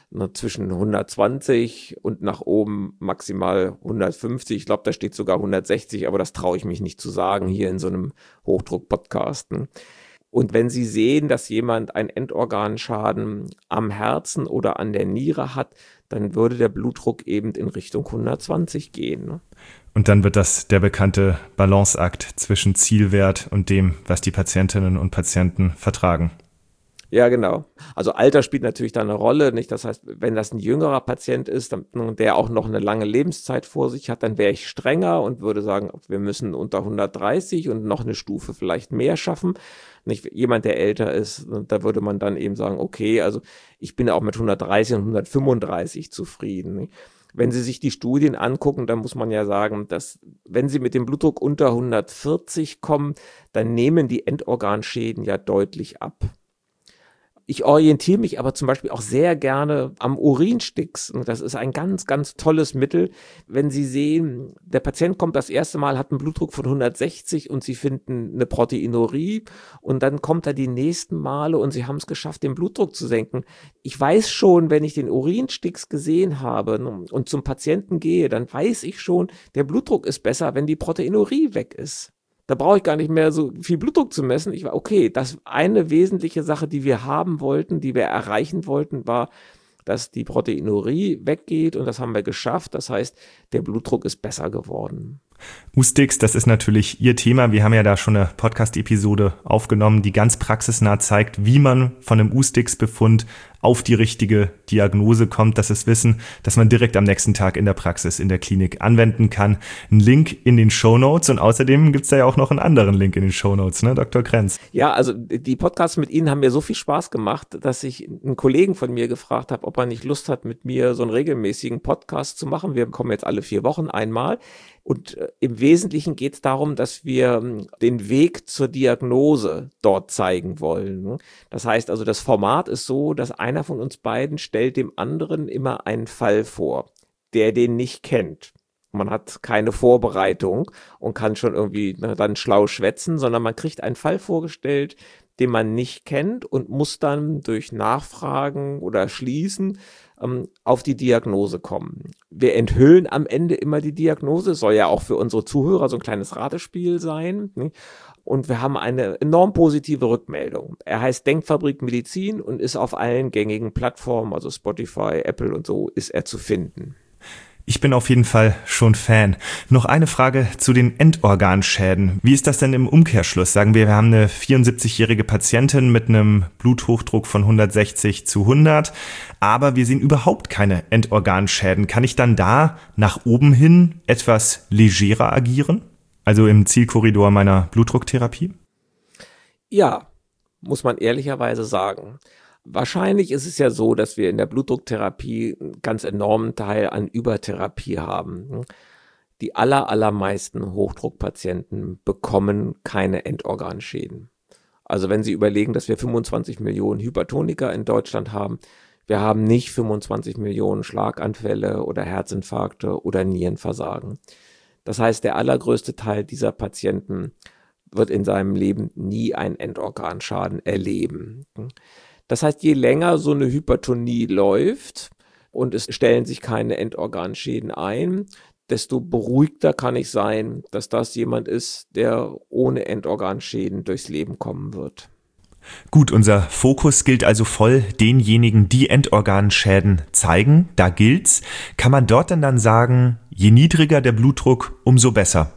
ne, zwischen hundertzwanzig und nach oben maximal hundertfünfzig. Ich glaube, da steht sogar hundertsechzig, aber das traue ich mich nicht zu sagen hier in so einem Hochdruck-Podcast. Ne? Und wenn Sie sehen, dass jemand einen Endorganschaden am Herzen oder an der Niere hat, dann würde der Blutdruck eben in Richtung hundertzwanzig gehen. Ne? Und dann wird das der bekannte Balanceakt zwischen Zielwert und dem, was die Patientinnen und Patienten vertragen. Ja, genau. Also Alter spielt natürlich da eine Rolle, nicht? Das heißt, wenn das ein jüngerer Patient ist, dann, der auch noch eine lange Lebenszeit vor sich hat, dann wäre ich strenger und würde sagen, wir müssen unter hundertdreißig und noch eine Stufe vielleicht mehr schaffen. Nicht jemand, der älter ist, da würde man dann eben sagen, okay, also ich bin auch mit hundertdreißig und hundertfünfunddreißig zufrieden. Nicht? Wenn Sie sich die Studien angucken, dann muss man ja sagen, dass wenn Sie mit dem Blutdruck unter hundertvierzig kommen, dann nehmen die Endorganschäden ja deutlich ab. Ich orientiere mich aber zum Beispiel auch sehr gerne am Urinstix. Und das ist ein ganz, ganz tolles Mittel. Wenn Sie sehen, der Patient kommt das erste Mal, hat einen Blutdruck von hundertsechzig und Sie finden eine Proteinurie und dann kommt er die nächsten Male und Sie haben es geschafft, den Blutdruck zu senken. Ich weiß schon, wenn ich den Urinstix gesehen habe und zum Patienten gehe, dann weiß ich schon, der Blutdruck ist besser, wenn die Proteinurie weg ist. Da brauche ich gar nicht mehr so viel Blutdruck zu messen. Ich war, okay, das eine wesentliche Sache, die wir haben wollten, die wir erreichen wollten, war, dass die Proteinurie weggeht und das haben wir geschafft. Das heißt, der Blutdruck ist besser geworden. U-Sticks, das ist natürlich Ihr Thema. Wir haben ja da schon eine Podcast-Episode aufgenommen, die ganz praxisnah zeigt, wie man von einem U-Sticks-Befund auf die richtige Diagnose kommt. Das ist Wissen, das man direkt am nächsten Tag in der Praxis, in der Klinik anwenden kann. Ein Link in den Shownotes und außerdem gibt's da ja auch noch einen anderen Link in den Shownotes, ne, Doktor Krenz? Ja, also die Podcasts mit Ihnen haben mir so viel Spaß gemacht, dass ich einen Kollegen von mir gefragt habe, ob er nicht Lust hat, mit mir so einen regelmäßigen Podcast zu machen. Wir kommen jetzt alle vier Wochen einmal. Und im Wesentlichen geht es darum, dass wir den Weg zur Diagnose dort zeigen wollen. Das heißt also, das Format ist so, dass einer von uns beiden stellt dem anderen immer einen Fall vor, der den nicht kennt. Man hat keine Vorbereitung und kann schon irgendwie ne, dann schlau schwätzen, sondern man kriegt einen Fall vorgestellt, den man nicht kennt und muss dann durch Nachfragen oder Schließen ähm, auf die Diagnose kommen. Wir enthüllen am Ende immer die Diagnose, soll ja auch für unsere Zuhörer so ein kleines Ratespiel sein. Ne? Und wir haben eine enorm positive Rückmeldung. Er heißt Denkfabrik Medizin und ist auf allen gängigen Plattformen, also Spotify, Apple und so, ist er zu finden. Ich bin auf jeden Fall schon Fan. Noch eine Frage zu den Endorganschäden. Wie ist das denn im Umkehrschluss? Sagen wir, wir haben eine vierundsiebzigjährige Patientin mit einem Bluthochdruck von hundertsechzig zu hundert, aber wir sehen überhaupt keine Endorganschäden. Kann ich dann da nach oben hin etwas legerer agieren? Also im Zielkorridor meiner Blutdrucktherapie? Ja, muss man ehrlicherweise sagen. Wahrscheinlich ist es ja so, dass wir in der Blutdrucktherapie einen ganz enormen Teil an Übertherapie haben. Die aller, allermeisten Hochdruckpatienten bekommen keine Endorganschäden. Also wenn Sie überlegen, dass wir fünfundzwanzig Millionen Hypertoniker in Deutschland haben, wir haben nicht fünfundzwanzig Millionen Schlaganfälle oder Herzinfarkte oder Nierenversagen. Das heißt, der allergrößte Teil dieser Patienten wird in seinem Leben nie einen Endorganschaden erleben. Das heißt, je länger so eine Hypertonie läuft und es stellen sich keine Endorganschäden ein, desto beruhigter kann ich sein, dass das jemand ist, der ohne Endorganschäden durchs Leben kommen wird. Gut, unser Fokus gilt also voll denjenigen, die Endorganschäden zeigen. Da gilt's. Kann man dort denn dann sagen, je niedriger der Blutdruck, umso besser?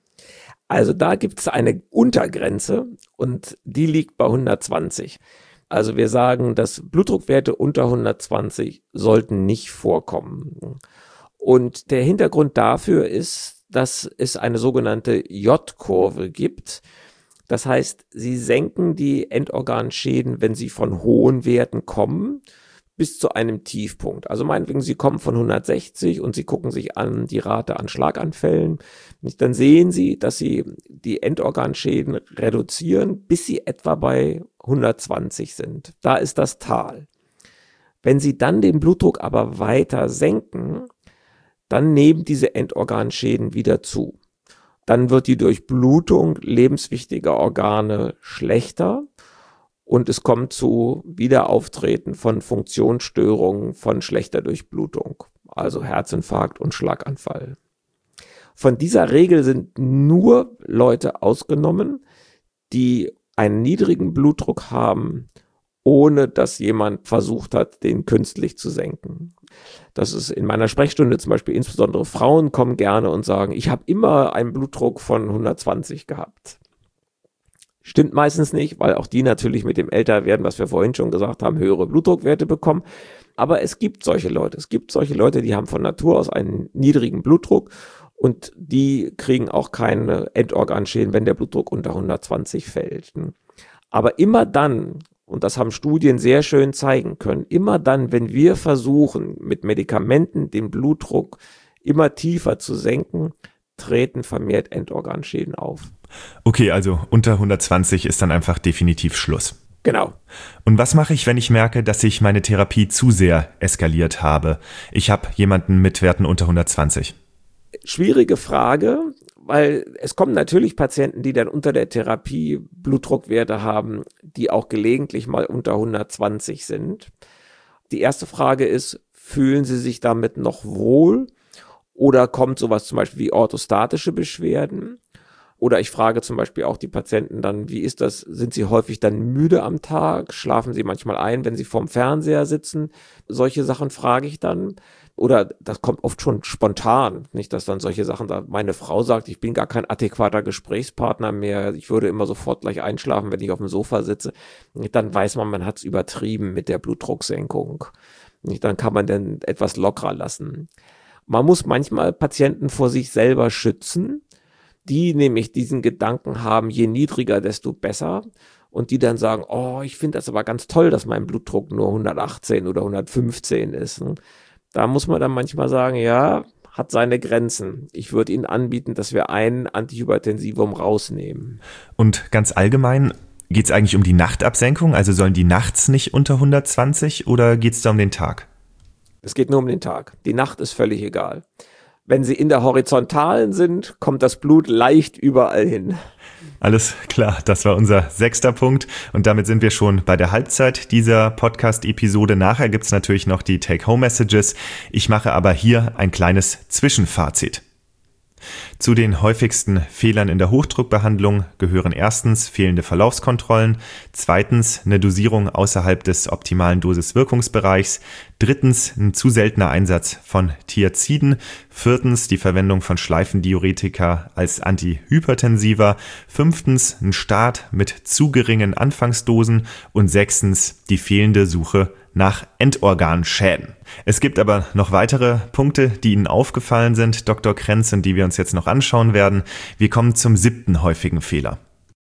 Also da gibt es eine Untergrenze und die liegt bei hundertzwanzig. Also wir sagen, dass Blutdruckwerte unter hundertzwanzig sollten nicht vorkommen. Und der Hintergrund dafür ist, dass es eine sogenannte J-Kurve gibt. Das heißt, sie senken die Endorganschäden, wenn sie von hohen Werten kommen, bis zu einem Tiefpunkt. Also meinetwegen, Sie kommen von hundertsechzig und Sie gucken sich an die Rate an Schlaganfällen. Dann sehen Sie, dass Sie die Endorganschäden reduzieren, bis Sie etwa bei hundertzwanzig sind. Da ist das Tal. Wenn Sie dann den Blutdruck aber weiter senken, dann nehmen diese Endorganschäden wieder zu. Dann wird die Durchblutung lebenswichtiger Organe schlechter und es kommt zu Wiederauftreten von Funktionsstörungen, von schlechter Durchblutung, also Herzinfarkt und Schlaganfall. Von dieser Regel sind nur Leute ausgenommen, die einen niedrigen Blutdruck haben, ohne dass jemand versucht hat, den künstlich zu senken. Das ist in meiner Sprechstunde zum Beispiel, insbesondere Frauen kommen gerne und sagen, ich habe immer einen Blutdruck von hundertzwanzig gehabt. Stimmt meistens nicht, weil auch die natürlich mit dem Älterwerden, was wir vorhin schon gesagt haben, höhere Blutdruckwerte bekommen. Aber es gibt solche Leute. Es gibt solche Leute, die haben von Natur aus einen niedrigen Blutdruck und die kriegen auch keine Endorganschäden, wenn der Blutdruck unter hundertzwanzig fällt. Aber immer dann, und das haben Studien sehr schön zeigen können, immer dann, wenn wir versuchen, mit Medikamenten den Blutdruck immer tiefer zu senken, treten vermehrt Endorganschäden auf. Okay, also unter hundertzwanzig ist dann einfach definitiv Schluss. Genau. Und was mache ich, wenn ich merke, dass ich meine Therapie zu sehr eskaliert habe? Ich habe jemanden mit Werten unter hundertzwanzig. Schwierige Frage, weil es kommen natürlich Patienten, die dann unter der Therapie Blutdruckwerte haben, die auch gelegentlich mal unter hundertzwanzig sind. Die erste Frage ist, fühlen Sie sich damit noch wohl? Oder kommt sowas zum Beispiel wie orthostatische Beschwerden? Oder ich frage zum Beispiel auch die Patienten dann, wie ist das? Sind sie häufig dann müde am Tag? Schlafen sie manchmal ein, wenn sie vorm Fernseher sitzen? Solche Sachen frage ich dann. Oder das kommt oft schon spontan, nicht, dass dann solche Sachen da, meine Frau sagt, ich bin gar kein adäquater Gesprächspartner mehr, ich würde immer sofort gleich einschlafen, wenn ich auf dem Sofa sitze. Dann weiß man, man hat es übertrieben mit der Blutdrucksenkung. Dann kann man dann etwas lockerer lassen. Man muss manchmal Patienten vor sich selber schützen, die nämlich diesen Gedanken haben, je niedriger, desto besser. Und die dann sagen, oh, ich finde das aber ganz toll, dass mein Blutdruck nur hundertachtzehn oder hundertfünfzehn ist. Da muss man dann manchmal sagen, ja, hat seine Grenzen. Ich würde Ihnen anbieten, dass wir ein Antihypertensivum rausnehmen. Und ganz allgemein, geht es eigentlich um die Nachtabsenkung? Also sollen die nachts nicht unter hundertzwanzig oder geht es da um den Tag? Es geht nur um den Tag. Die Nacht ist völlig egal. Wenn sie in der Horizontalen sind, kommt das Blut leicht überall hin. Alles klar, das war unser sechster Punkt und damit sind wir schon bei der Halbzeit dieser Podcast-Episode. Nachher gibt's natürlich noch die Take-Home-Messages. Ich mache aber hier ein kleines Zwischenfazit. Zu den häufigsten Fehlern in der Hochdruckbehandlung gehören erstens fehlende Verlaufskontrollen, zweitens eine Dosierung außerhalb des optimalen Dosis-Wirkungsbereichs, drittens ein zu seltener Einsatz von Thiaziden, viertens die Verwendung von Schleifendiuretika als Antihypertensiva, fünftens ein Start mit zu geringen Anfangsdosen und sechstens die fehlende Suche nach Endorganschäden. Es gibt aber noch weitere Punkte, die Ihnen aufgefallen sind, Doktor Krenz, und die wir uns jetzt noch anschauen werden. Wir kommen zum siebten häufigen Fehler.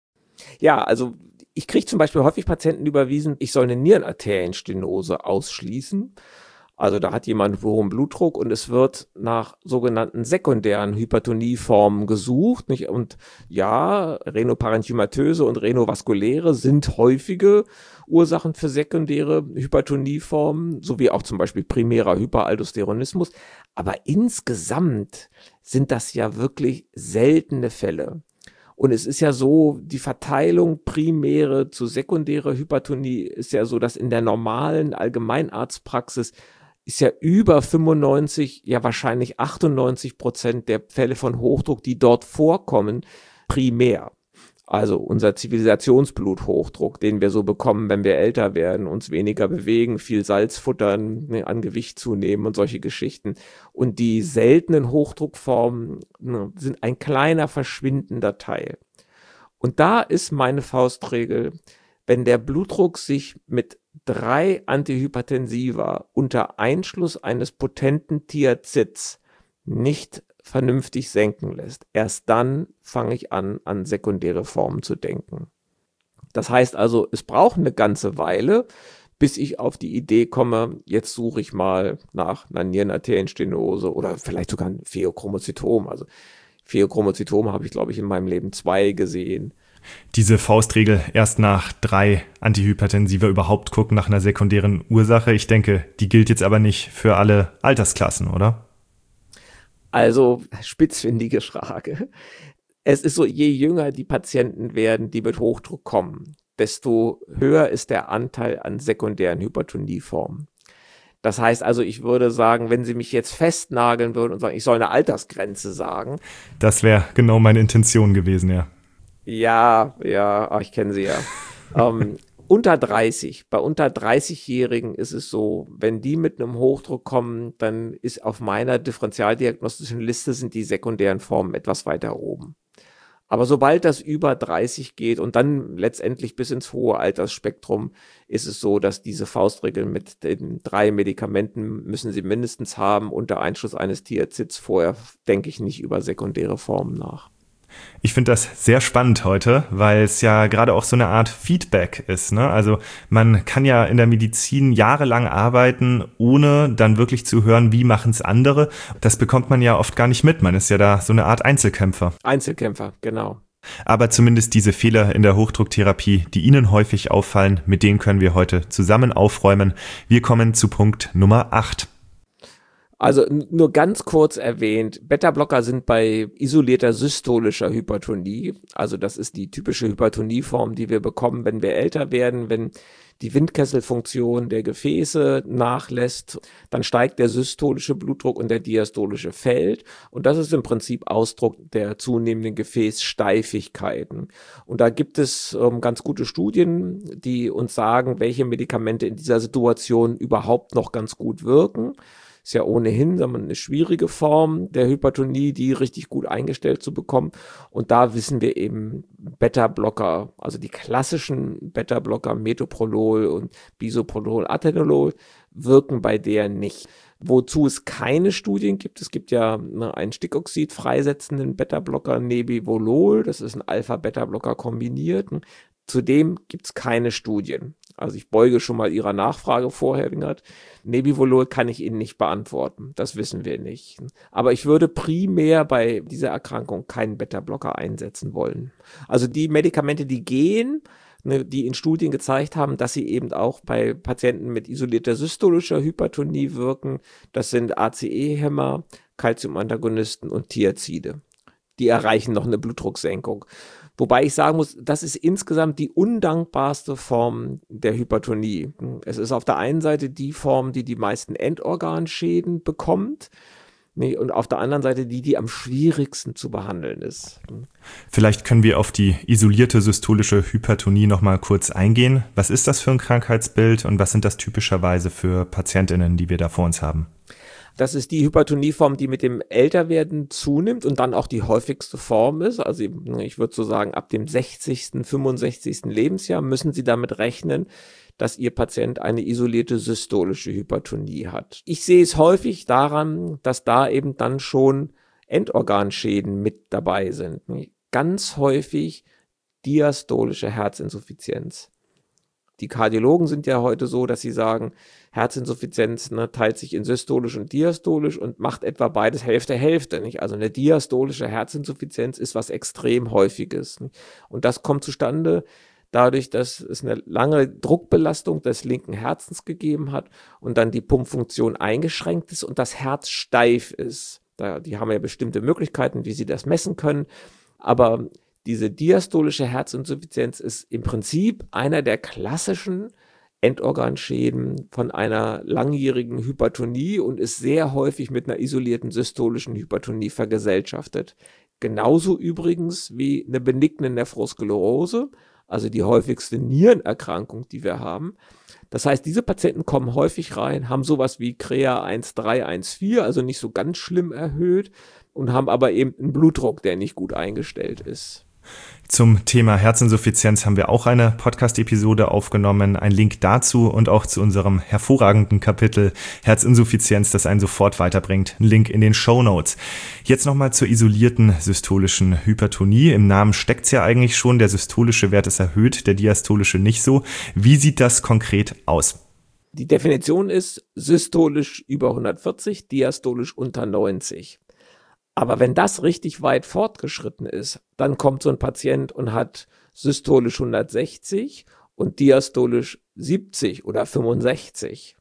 Ja, also ich kriege zum Beispiel häufig Patienten überwiesen, ich soll eine Nierenarterienstenose ausschließen. Also da hat jemand hohen Blutdruck und es wird nach sogenannten sekundären Hypertonieformen gesucht, nicht? Und ja, renoparenchymatöse und renovaskuläre sind häufige Ursachen für sekundäre Hypertonieformen, sowie auch zum Beispiel primärer Hyperaldosteronismus. Aber insgesamt sind das ja wirklich seltene Fälle. Und es ist ja so, die Verteilung primäre zu sekundäre Hypertonie ist ja so, dass in der normalen Allgemeinarztpraxis ist ja über fünfundneunzig, ja wahrscheinlich achtundneunzig Prozent der Fälle von Hochdruck, die dort vorkommen, primär. Also unser Zivilisationsbluthochdruck, den wir so bekommen, wenn wir älter werden, uns weniger bewegen, viel Salz futtern, ne, an Gewicht zunehmen und solche Geschichten. Und die seltenen Hochdruckformen ne, sind ein kleiner verschwindender Teil. Und da ist meine Faustregel, wenn der Blutdruck sich mit drei Antihypertensiva unter Einschluss eines potenten Thiazids nicht vernünftig senken lässt, erst dann fange ich an, an sekundäre Formen zu denken. Das heißt also, es braucht eine ganze Weile, bis ich auf die Idee komme, jetzt suche ich mal nach einer Nierenarterienstenose oder vielleicht sogar ein Pheochromozytom. Also Pheochromozytom habe ich, glaube ich, in meinem Leben zwei gesehen. Diese Faustregel, erst nach drei Antihypertensiva überhaupt gucken nach einer sekundären Ursache, ich denke, die gilt jetzt aber nicht für alle Altersklassen, oder? Also, spitzfindige Frage. Es ist so, je jünger die Patienten werden, die mit Hochdruck kommen, desto höher ist der Anteil an sekundären Hypertonieformen. Das heißt also, ich würde sagen, wenn Sie mich jetzt festnageln würden und sagen, ich soll eine Altersgrenze sagen. Das wäre genau meine Intention gewesen, ja. Ja, ja, ach, ich kenne Sie ja. ähm, unter dreißig, bei unter dreißigjährigen ist es so, wenn die mit einem Hochdruck kommen, dann ist auf meiner differentialdiagnostischen Liste sind die sekundären Formen etwas weiter oben. Aber sobald das über dreißig geht und dann letztendlich bis ins hohe Altersspektrum, ist es so, dass diese Faustregel mit den drei Medikamenten müssen Sie mindestens haben unter Einschluss eines Thiazids. Vorher denke ich nicht über sekundäre Formen nach. Ich finde das sehr spannend heute, weil es ja gerade auch so eine Art Feedback ist, ne? Also man kann ja in der Medizin jahrelang arbeiten, ohne dann wirklich zu hören, wie machen es andere. Das bekommt man ja oft gar nicht mit. Man ist ja da so eine Art Einzelkämpfer. Einzelkämpfer, genau. Aber zumindest diese Fehler in der Hochdrucktherapie, die Ihnen häufig auffallen, mit denen können wir heute zusammen aufräumen. Wir kommen zu Punkt Nummer acht. Also nur ganz kurz erwähnt, Beta-Blocker sind bei isolierter systolischer Hypertonie, also das ist die typische Hypertonieform, die wir bekommen, wenn wir älter werden, wenn die Windkesselfunktion der Gefäße nachlässt, dann steigt der systolische Blutdruck und der diastolische fällt und das ist im Prinzip Ausdruck der zunehmenden Gefäßsteifigkeiten. Und da gibt es ähm, ganz gute Studien, die uns sagen, welche Medikamente in dieser Situation überhaupt noch ganz gut wirken. Ist ja ohnehin sagen wir, eine schwierige Form der Hypertonie, die richtig gut eingestellt zu bekommen. Und da wissen wir eben, Beta-Blocker, also die klassischen Beta-Blocker, Metoprolol und Bisoprolol, Atenolol, wirken bei der nicht. Wozu es keine Studien gibt, es gibt ja ne, einen Stickoxid freisetzenden Beta-Blocker, Nebivolol, das ist ein Alpha-Beta-Blocker kombiniert. Zudem gibt es keine Studien. Also ich beuge schon mal Ihrer Nachfrage vor, Herr Wingert. Nebivolol kann ich Ihnen nicht beantworten. Das wissen wir nicht. Aber ich würde primär bei dieser Erkrankung keinen Beta-Blocker einsetzen wollen. Also die Medikamente, die gehen, ne, die in Studien gezeigt haben, dass sie eben auch bei Patienten mit isolierter systolischer Hypertonie wirken, das sind A C E-Hämmer, Calciumantagonisten und Thiazide. Die erreichen noch eine Blutdrucksenkung. Wobei ich sagen muss, das ist insgesamt die undankbarste Form der Hypertonie. Es ist auf der einen Seite die Form, die die meisten Endorganschäden bekommt, nee, und auf der anderen Seite die, die am schwierigsten zu behandeln ist. Vielleicht können wir auf die isolierte systolische Hypertonie noch mal kurz eingehen. Was ist das für ein Krankheitsbild und was sind das typischerweise für PatientInnen, die wir da vor uns haben? Das ist die Hypertonieform, die mit dem Älterwerden zunimmt und dann auch die häufigste Form ist. Also ich würde so sagen, ab dem sechzigsten, fünfundsechzigsten Lebensjahr müssen Sie damit rechnen, dass Ihr Patient eine isolierte systolische Hypertonie hat. Ich sehe es häufig daran, dass da eben dann schon Endorganschäden mit dabei sind. Ganz häufig diastolische Herzinsuffizienz. Die Kardiologen sind ja heute so, dass sie sagen, Herzinsuffizienz ne, teilt sich in systolisch und diastolisch und macht etwa beides Hälfte, Hälfte. Nicht? Also eine diastolische Herzinsuffizienz ist was extrem Häufiges. Nicht? Und das kommt zustande dadurch, dass es eine lange Druckbelastung des linken Herzens gegeben hat und dann die Pumpfunktion eingeschränkt ist und das Herz steif ist. Da, die haben ja bestimmte Möglichkeiten, wie sie das messen können, aber diese diastolische Herzinsuffizienz ist im Prinzip einer der klassischen Endorganschäden von einer langjährigen Hypertonie und ist sehr häufig mit einer isolierten systolischen Hypertonie vergesellschaftet. Genauso übrigens wie eine benigne Nephrosklerose, also die häufigste Nierenerkrankung, die wir haben. Das heißt, diese Patienten kommen häufig rein, haben sowas wie C R E A eins Komma drei, eins Komma vier, also nicht so ganz schlimm erhöht und haben aber eben einen Blutdruck, der nicht gut eingestellt ist. Zum Thema Herzinsuffizienz haben wir auch eine Podcast-Episode aufgenommen. Ein Link dazu und auch zu unserem hervorragenden Kapitel Herzinsuffizienz, das einen sofort weiterbringt. Ein Link in den Shownotes. Jetzt nochmal zur isolierten systolischen Hypertonie. Im Namen steckt's ja eigentlich schon. Der systolische Wert ist erhöht, der diastolische nicht so. Wie sieht das konkret aus? Die Definition ist systolisch über hundertvierzig, diastolisch unter neunzig. Aber wenn das richtig weit fortgeschritten ist, dann kommt so ein Patient und hat systolisch hundertsechzig und diastolisch siebzig oder fünfundsechzig.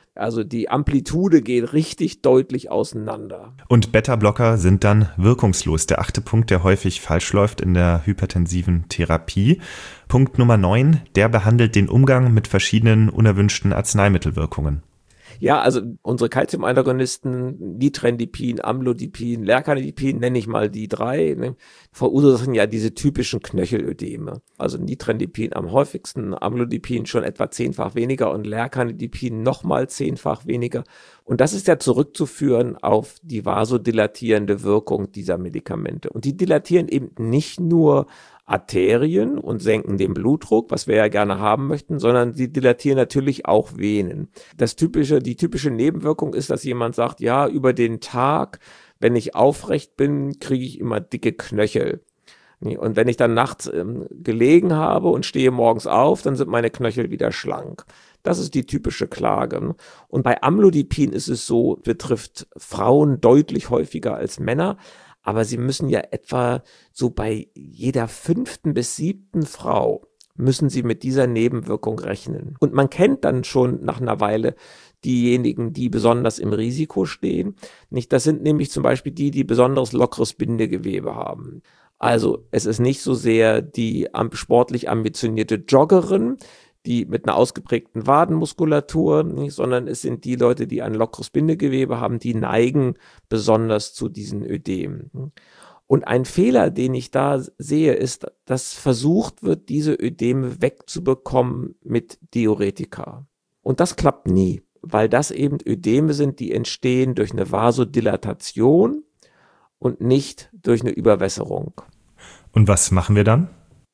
Also die Amplitude geht richtig deutlich auseinander. Und Beta-Blocker sind dann wirkungslos. Der achte Punkt, der häufig falsch läuft in der hypertensiven Therapie. Punkt Nummer neun, der behandelt den Umgang mit verschiedenen unerwünschten Arzneimittelwirkungen. Ja, also unsere Calcium-Antagonisten, Nitrendipin, Amlodipin, Lercanidipin, nenne ich mal die drei, ne, verursachen ja diese typischen Knöchelödeme. Also Nitrendipin am häufigsten, Amlodipin schon etwa zehnfach weniger und Lercanidipin nochmal zehnfach weniger. Und das ist ja zurückzuführen auf die vasodilatierende Wirkung dieser Medikamente. Und die dilatieren eben nicht nur Arterien und senken den Blutdruck, was wir ja gerne haben möchten, sondern sie dilatieren natürlich auch Venen. Das typische, die typische Nebenwirkung ist, dass jemand sagt, ja, über den Tag, wenn ich aufrecht bin, kriege ich immer dicke Knöchel. Und wenn ich dann nachts ähm, gelegen habe und stehe morgens auf, dann sind meine Knöchel wieder schlank. Das ist die typische Klage. Und bei Amlodipin ist es so, betrifft Frauen deutlich häufiger als Männer. Aber sie müssen ja etwa so bei jeder fünften bis siebten Frau müssen sie mit dieser Nebenwirkung rechnen. Und man kennt dann schon nach einer Weile diejenigen, die besonders im Risiko stehen. Nicht, das sind nämlich zum Beispiel die, die besonders lockeres Bindegewebe haben. Also es ist nicht so sehr die sportlich ambitionierte Joggerin, die mit einer ausgeprägten Wadenmuskulatur, nicht, sondern es sind die Leute, die ein lockeres Bindegewebe haben, die neigen besonders zu diesen Ödemen. Und ein Fehler, den ich da sehe, ist, dass versucht wird, diese Ödeme wegzubekommen mit Diuretika. Und das klappt nie, weil das eben Ödeme sind, die entstehen durch eine Vasodilatation und nicht durch eine Überwässerung. Und was machen wir dann?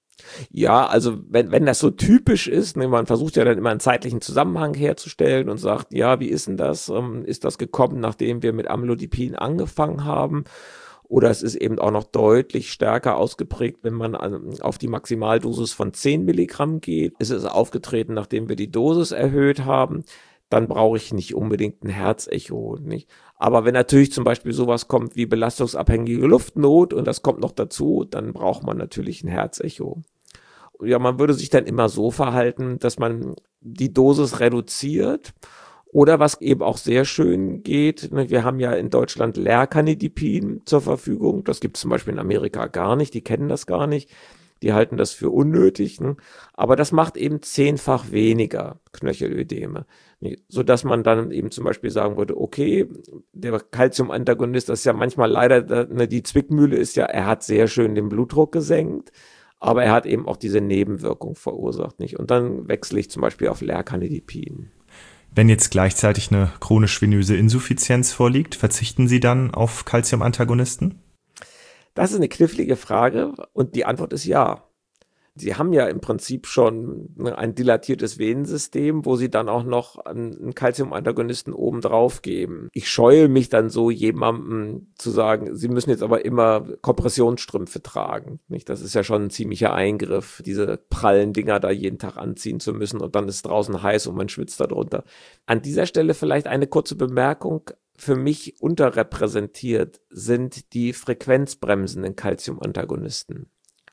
Ja, also wenn, wenn das so typisch ist, ne, man versucht ja dann immer einen zeitlichen Zusammenhang herzustellen und sagt, ja, wie ist denn das? Ähm, ist das gekommen, nachdem wir mit Amlodipin angefangen haben? Oder es ist eben auch noch deutlich stärker ausgeprägt, wenn man an, auf die Maximaldosis von zehn Milligramm geht. Es ist aufgetreten, nachdem wir die Dosis erhöht haben. Dann brauche ich nicht unbedingt ein Herzecho, nicht? Aber wenn natürlich zum Beispiel sowas kommt wie belastungsabhängige Luftnot und das kommt noch dazu, dann braucht man natürlich ein Herzecho. Ja, man würde sich dann immer so verhalten, dass man die Dosis reduziert oder was eben auch sehr schön geht, wir haben ja in Deutschland Lercanidipin zur Verfügung, das gibt es zum Beispiel in Amerika gar nicht, die kennen das gar nicht. Die halten das für unnötig, ne? Aber das macht eben zehnfach weniger Knöchelödeme, ne? Sodass man dann eben zum Beispiel sagen würde, okay, der Calcium-Antagonist, das ist ja manchmal leider, ne, die Zwickmühle ist ja, er hat sehr schön den Blutdruck gesenkt, aber er hat eben auch diese Nebenwirkung verursacht, nicht? Und dann wechsle ich zum Beispiel auf Lercanidipin. Wenn jetzt gleichzeitig eine chronisch-venöse Insuffizienz vorliegt, verzichten Sie dann auf Calcium-Antagonisten? Das ist eine knifflige Frage und die Antwort ist ja. Sie haben ja im Prinzip schon ein dilatiertes Venensystem, wo sie dann auch noch einen Calcium-Antagonisten oben drauf geben. Ich scheue mich dann so, jemandem zu sagen, sie müssen jetzt aber immer Kompressionsstrümpfe tragen. Nicht? Das ist ja schon ein ziemlicher Eingriff, diese prallen Dinger da jeden Tag anziehen zu müssen und dann ist es draußen heiß und man schwitzt da drunter. An dieser Stelle vielleicht eine kurze Bemerkung. Für mich unterrepräsentiert sind die frequenzbremsenden Calcium-Antagonisten.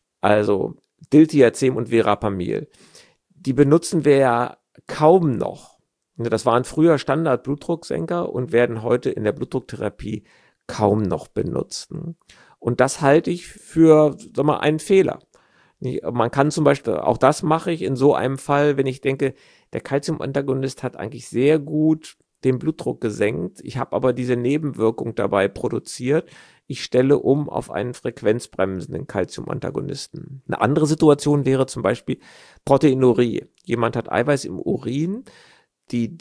Also Diltiazem und Verapamil. Die benutzen wir ja kaum noch. Das waren früher Standard-Blutdrucksenker und werden heute in der Blutdrucktherapie kaum noch benutzt. Und das halte ich für, sag mal, einen Fehler. Man kann zum Beispiel, auch das mache ich in so einem Fall, wenn ich denke, der Calcium-Antagonist hat eigentlich sehr gut den Blutdruck gesenkt. Ich habe aber diese Nebenwirkung dabei produziert. Ich stelle um auf einen frequenzbremsenden Calcium-Antagonisten. Eine andere Situation wäre zum Beispiel Proteinurie. Jemand hat Eiweiß im Urin. Die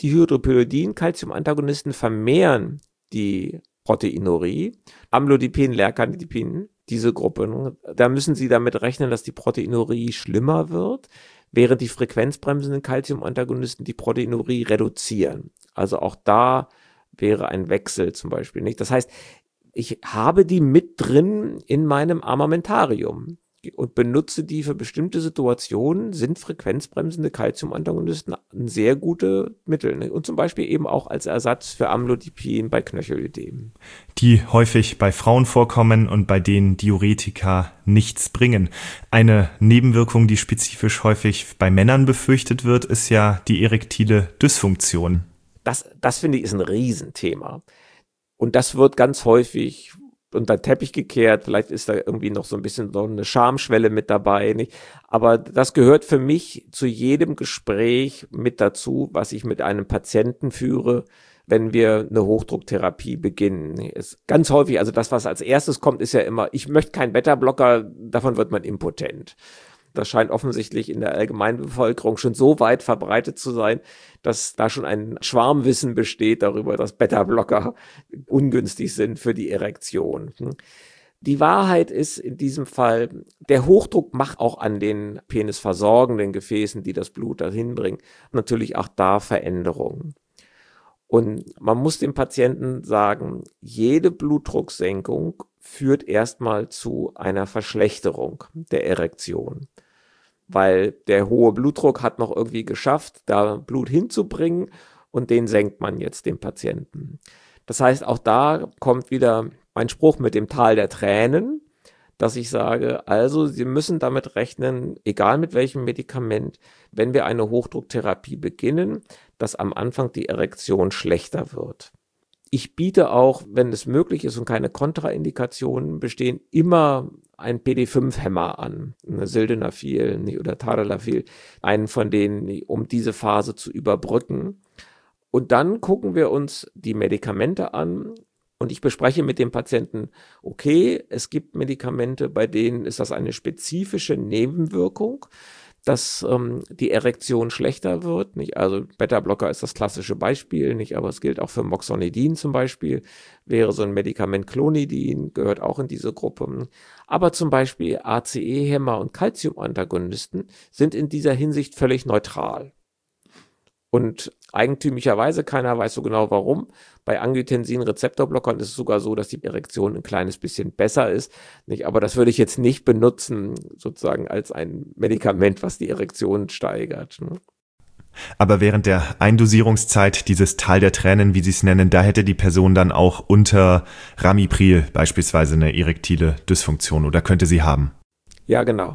Dihydropyridin-Calcium-Antagonisten vermehren die Proteinurie. Amlodipin, Lercanidipin, diese Gruppe. Da müssen Sie damit rechnen, dass die Proteinurie schlimmer wird, während die frequenzbremsenden Calcium-Antagonisten die Proteinurie reduzieren. Also auch da wäre ein Wechsel zum Beispiel nicht. Das heißt, ich habe die mit drin in meinem Armamentarium und benutze die für bestimmte Situationen, sind frequenzbremsende Calcium-Antagonisten ein sehr gute Mittel. Ne? Und zum Beispiel eben auch als Ersatz für Amlodipin bei Knöchelödemen. Die häufig bei Frauen vorkommen und bei denen Diuretika nichts bringen. Eine Nebenwirkung, die spezifisch häufig bei Männern befürchtet wird, ist ja die erektile Dysfunktion. Das, das finde ich ist ein Riesenthema. Und das wird ganz häufig unter den Teppich gekehrt. Vielleicht ist da irgendwie noch so ein bisschen so eine Schamschwelle mit dabei. Nicht? Aber das gehört für mich zu jedem Gespräch mit dazu, was ich mit einem Patienten führe, wenn wir eine Hochdrucktherapie beginnen. Ist ganz häufig, also das, was als erstes kommt, ist ja immer, ich möchte keinen Beta-Blocker, davon wird man impotent. Das scheint offensichtlich in der Allgemeinbevölkerung schon so weit verbreitet zu sein, dass da schon ein Schwarmwissen besteht darüber, dass Beta-Blocker ungünstig sind für die Erektion. Die Wahrheit ist in diesem Fall, der Hochdruck macht auch an den penisversorgenden Gefäßen, die das Blut dahin bringen, natürlich auch da Veränderungen. Und man muss dem Patienten sagen, jede Blutdrucksenkung führt erstmal zu einer Verschlechterung der Erektion. Weil der hohe Blutdruck hat noch irgendwie geschafft, da Blut hinzubringen und den senkt man jetzt dem Patienten. Das heißt, auch da kommt wieder mein Spruch mit dem Tal der Tränen, dass ich sage, also Sie müssen damit rechnen, egal mit welchem Medikament, wenn wir eine Hochdrucktherapie beginnen, dass am Anfang die Erektion schlechter wird. Ich biete auch, wenn es möglich ist und keine Kontraindikationen bestehen, immer einen P D fünf Hämmer an, eine Sildenafil oder Tadalafil, einen von denen, um diese Phase zu überbrücken. Und dann gucken wir uns die Medikamente an und ich bespreche mit dem Patienten, okay, es gibt Medikamente, bei denen ist das eine spezifische Nebenwirkung, dass ähm, die Erektion schlechter wird. Nicht? Also Beta-Blocker ist das klassische Beispiel, nicht? Aber es gilt auch für Moxonidin zum Beispiel, wäre so ein Medikament Clonidin, gehört auch in diese Gruppe. Aber zum Beispiel A C E-Hämmer und Calcium-Antagonisten sind in dieser Hinsicht völlig neutral. Und eigentümlicherweise, keiner weiß so genau warum, bei Angiotensin-Rezeptorblockern ist es sogar so, dass die Erektion ein kleines bisschen besser ist. Nicht? Aber das würde ich jetzt nicht benutzen, sozusagen als ein Medikament, was die Erektion steigert. Ne? Aber während der Eindosierungszeit, dieses Tal der Tränen, wie Sie es nennen, da hätte die Person dann auch unter Ramipril beispielsweise eine erektile Dysfunktion oder könnte sie haben? Ja, genau.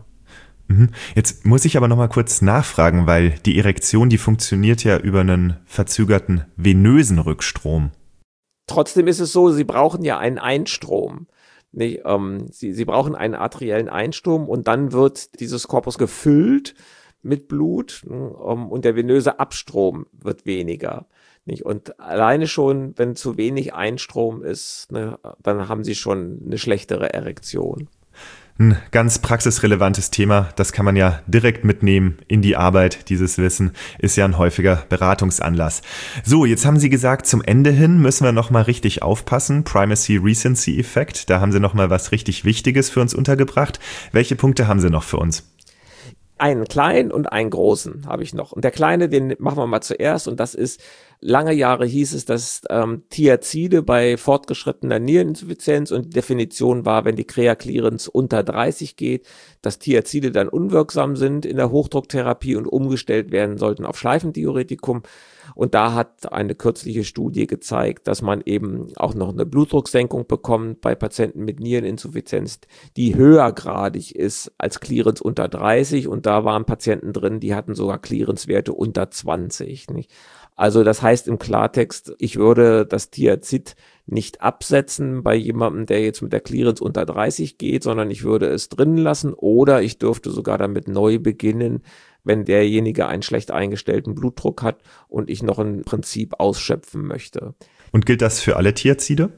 Jetzt muss ich aber noch mal kurz nachfragen, weil die Erektion, die funktioniert ja über einen verzögerten venösen Rückstrom. Trotzdem ist es so, Sie brauchen ja einen Einstrom. Nicht, ähm, Sie, Sie brauchen einen arteriellen Einstrom und dann wird dieses Korpus gefüllt mit Blut ähm, und der venöse Abstrom wird weniger. Nicht? Und alleine schon, wenn zu wenig Einstrom ist, ne, dann haben Sie schon eine schlechtere Erektion. Ein ganz praxisrelevantes Thema, das kann man ja direkt mitnehmen in die Arbeit. Dieses Wissen ist ja ein häufiger Beratungsanlass. So, jetzt haben Sie gesagt, zum Ende hin müssen wir nochmal richtig aufpassen. Primacy-Recency-Effekt, da haben Sie nochmal was richtig Wichtiges für uns untergebracht. Welche Punkte haben Sie noch für uns? Einen kleinen und einen großen habe ich noch. Und der kleine, den machen wir mal zuerst. Und das ist, lange Jahre hieß es, dass ähm, Thiazide bei fortgeschrittener Niereninsuffizienz und die Definition war, wenn die Kreaclearance unter dreißig geht, dass Thiazide dann unwirksam sind in der Hochdrucktherapie und umgestellt werden sollten auf Schleifendiuretikum. Und da hat eine kürzliche Studie gezeigt, dass man eben auch noch eine Blutdrucksenkung bekommt bei Patienten mit Niereninsuffizienz, die höhergradig ist als Clearance unter dreißig. Und da waren Patienten drin, die hatten sogar Clearance-Werte unter zwanzig. Nicht? Also das heißt im Klartext, ich würde das Thiazid nicht absetzen bei jemandem, der jetzt mit der Clearance unter dreißig geht, sondern ich würde es drin lassen oder ich dürfte sogar damit neu beginnen, wenn derjenige einen schlecht eingestellten Blutdruck hat und ich noch ein Prinzip ausschöpfen möchte. Und gilt das für alle Thiazide?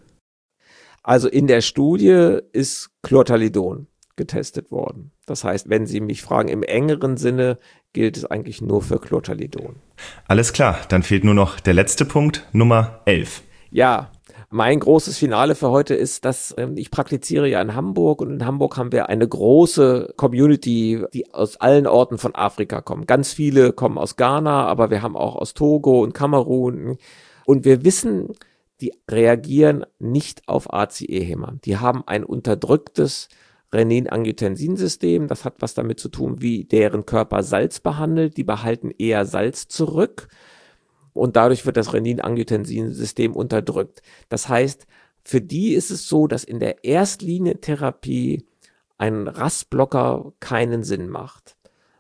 Also in der Studie ist Chlortalidon getestet worden. Das heißt, wenn Sie mich fragen, im engeren Sinne gilt es eigentlich nur für Chlortalidon. Alles klar, dann fehlt nur noch der letzte Punkt, Nummer elf. Ja, mein großes Finale für heute ist, dass ähm, ich praktiziere ja in Hamburg und in Hamburg haben wir eine große Community, die aus allen Orten von Afrika kommen. Ganz viele kommen aus Ghana, aber wir haben auch aus Togo und Kamerun. Und wir wissen, die reagieren nicht auf A C E-Hämmer. Die haben ein unterdrücktes Renin-Angiotensin-System. Das hat was damit zu tun, wie deren Körper Salz behandelt. Die behalten eher Salz zurück. Und dadurch wird das Renin-Angiotensin-System unterdrückt. Das heißt, für die ist es so, dass in der Erstlinientherapie ein R A S-Blocker keinen Sinn macht,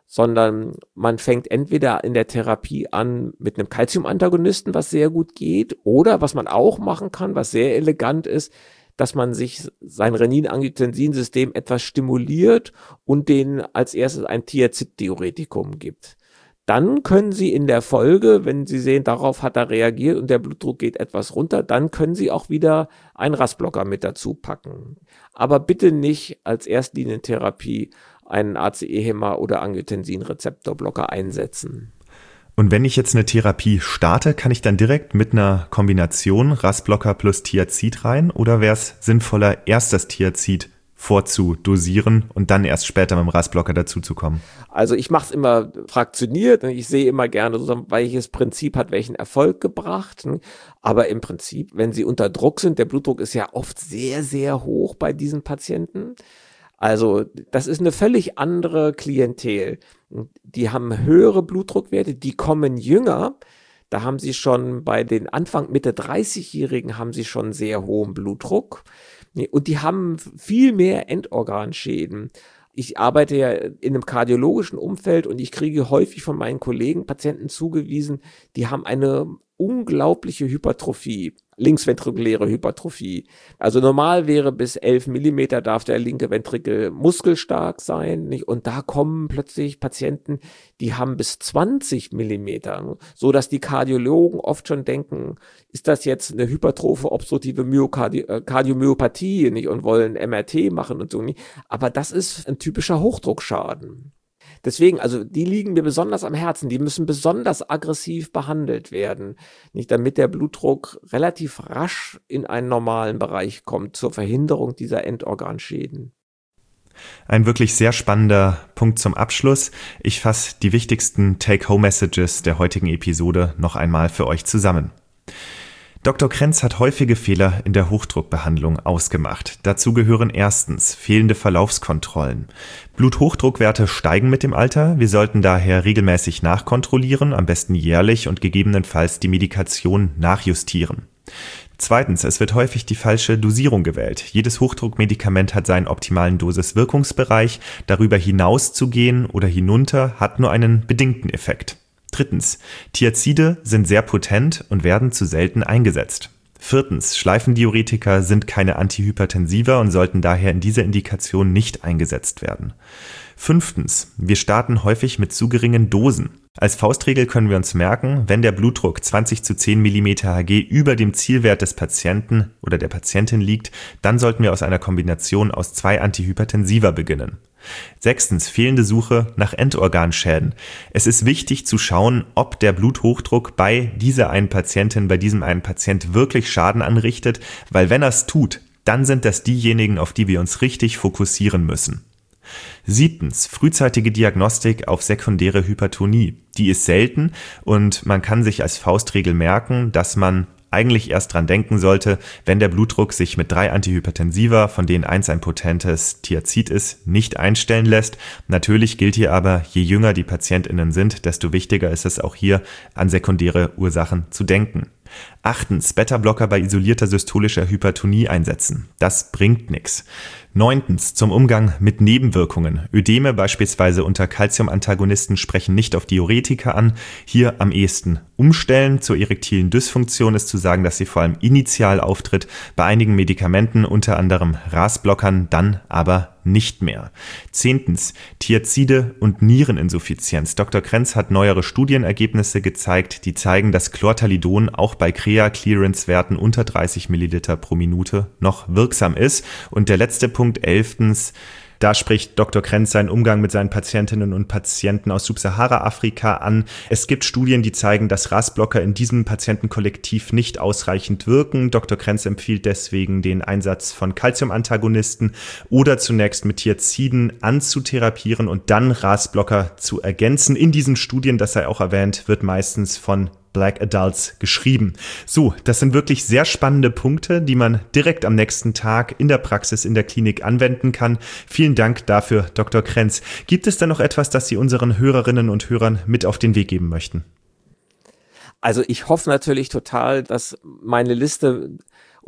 sondern man fängt entweder in der Therapie an mit einem Calciumantagonisten, was sehr gut geht, oder was man auch machen kann, was sehr elegant ist, dass man sich sein Renin-Angiotensin-System etwas stimuliert und denen als erstes ein Thiazid-Diuretikum gibt. Dann können Sie in der Folge, wenn Sie sehen, darauf hat er reagiert und der Blutdruck geht etwas runter, dann können Sie auch wieder einen R A S-Blocker mit dazu packen. Aber bitte nicht als Erstlinientherapie einen A C E-Hemmer oder Angiotensin-Rezeptorblocker einsetzen. Und wenn ich jetzt eine Therapie starte, kann ich dann direkt mit einer Kombination R A S-Blocker plus Thiazid rein? Oder wäre es sinnvoller, erst das Thiazid vorzudosieren und dann erst später mit dem R A S-Blocker dazuzukommen? Also ich mache es immer fraktioniert und ich sehe immer gerne, welches Prinzip hat welchen Erfolg gebracht. Aber im Prinzip, wenn Sie unter Druck sind, der Blutdruck ist ja oft sehr, sehr hoch bei diesen Patienten. Also das ist eine völlig andere Klientel. Die haben höhere Blutdruckwerte, die kommen jünger. Da haben sie schon bei den Anfang, Mitte dreißigjährigen haben sie schon sehr hohen Blutdruck. Und die haben viel mehr Endorganschäden. Ich arbeite ja in einem kardiologischen Umfeld und ich kriege häufig von meinen Kollegen Patienten zugewiesen, die haben eine unglaubliche Hypertrophie, linksventrikuläre Hypertrophie. Also normal wäre bis elf Millimeter darf der linke Ventrikel muskelstark sein, nicht? Und da kommen plötzlich Patienten, die haben bis zwanzig Millimeter, so dass die Kardiologen oft schon denken, ist das jetzt eine hypertrophe obstruktive Myokardi- Kardiomyopathie, nicht? Und wollen M R T machen und so nicht. Aber das ist ein typischer Hochdruckschaden. Deswegen, also die liegen mir besonders am Herzen, die müssen besonders aggressiv behandelt werden, nicht, damit der Blutdruck relativ rasch in einen normalen Bereich kommt zur Verhinderung dieser Endorganschäden. Ein wirklich sehr spannender Punkt zum Abschluss. Ich fasse die wichtigsten Take-Home-Messages der heutigen Episode noch einmal für euch zusammen. Doktor Krenz hat häufige Fehler in der Hochdruckbehandlung ausgemacht. Dazu gehören erstens fehlende Verlaufskontrollen. Bluthochdruckwerte steigen mit dem Alter. Wir sollten daher regelmäßig nachkontrollieren, am besten jährlich und gegebenenfalls die Medikation nachjustieren. Zweitens, es wird häufig die falsche Dosierung gewählt. Jedes Hochdruckmedikament hat seinen optimalen Dosis-Wirkungsbereich. Darüber hinaus zu gehen oder hinunter hat nur einen bedingten Effekt. Drittens, Thiazide sind sehr potent und werden zu selten eingesetzt. Viertens, Schleifendiuretika sind keine Antihypertensiva und sollten daher in dieser Indikation nicht eingesetzt werden. Fünftens, wir starten häufig mit zu geringen Dosen. Als Faustregel können wir uns merken, wenn der Blutdruck zwanzig zu zehn Millimeter Hg über dem Zielwert des Patienten oder der Patientin liegt, dann sollten wir aus einer Kombination aus zwei Antihypertensiva beginnen. Sechstens, fehlende Suche nach Endorganschäden. Es ist wichtig zu schauen, ob der Bluthochdruck bei dieser einen Patientin, bei diesem einen Patient wirklich Schaden anrichtet, weil wenn er es tut, dann sind das diejenigen, auf die wir uns richtig fokussieren müssen. Siebtens, frühzeitige Diagnostik auf sekundäre Hypertonie. Die ist selten und man kann sich als Faustregel merken, dass man eigentlich erst dran denken sollte, wenn der Blutdruck sich mit drei Antihypertensiva, von denen eins ein potentes Thiazid ist, nicht einstellen lässt. Natürlich gilt hier aber, je jünger die PatientInnen sind, desto wichtiger ist es auch hier, an sekundäre Ursachen zu denken. Achtens, Beta-Blocker bei isolierter systolischer Hypertonie einsetzen. Das bringt nichts. Neuntens, zum Umgang mit Nebenwirkungen. Ödeme beispielsweise unter Calciumantagonisten sprechen nicht auf Diuretika an. Hier am ehesten umstellen. Zur erektilen Dysfunktion ist zu sagen, dass sie vor allem initial auftritt. Bei einigen Medikamenten, unter anderem R A S-Blockern, dann aber nicht mehr. Zehntens, Thiazide und Niereninsuffizienz. Doktor Krenz hat neuere Studienergebnisse gezeigt, die zeigen, dass Chlortalidon auch bei Crea-Clearance-Werten unter dreißig Milliliter pro Minute noch wirksam ist. Und der letzte Punkt, elftens, da spricht Doktor Krenz seinen Umgang mit seinen Patientinnen und Patienten aus Subsahara-Afrika an. Es gibt Studien, die zeigen, dass R A S-Blocker in diesem Patientenkollektiv nicht ausreichend wirken. Doktor Krenz empfiehlt deswegen den Einsatz von Calciumantagonisten oder zunächst mit Thiaziden anzutherapieren und dann R A S-Blocker zu ergänzen. In diesen Studien, das sei auch erwähnt, wird meistens von Black Adults geschrieben. So, das sind wirklich sehr spannende Punkte, die man direkt am nächsten Tag in der Praxis in der Klinik anwenden kann. Vielen Dank dafür, Doktor Krenz. Gibt es da noch etwas, das Sie unseren Hörerinnen und Hörern mit auf den Weg geben möchten? Also ich hoffe natürlich total, dass meine Liste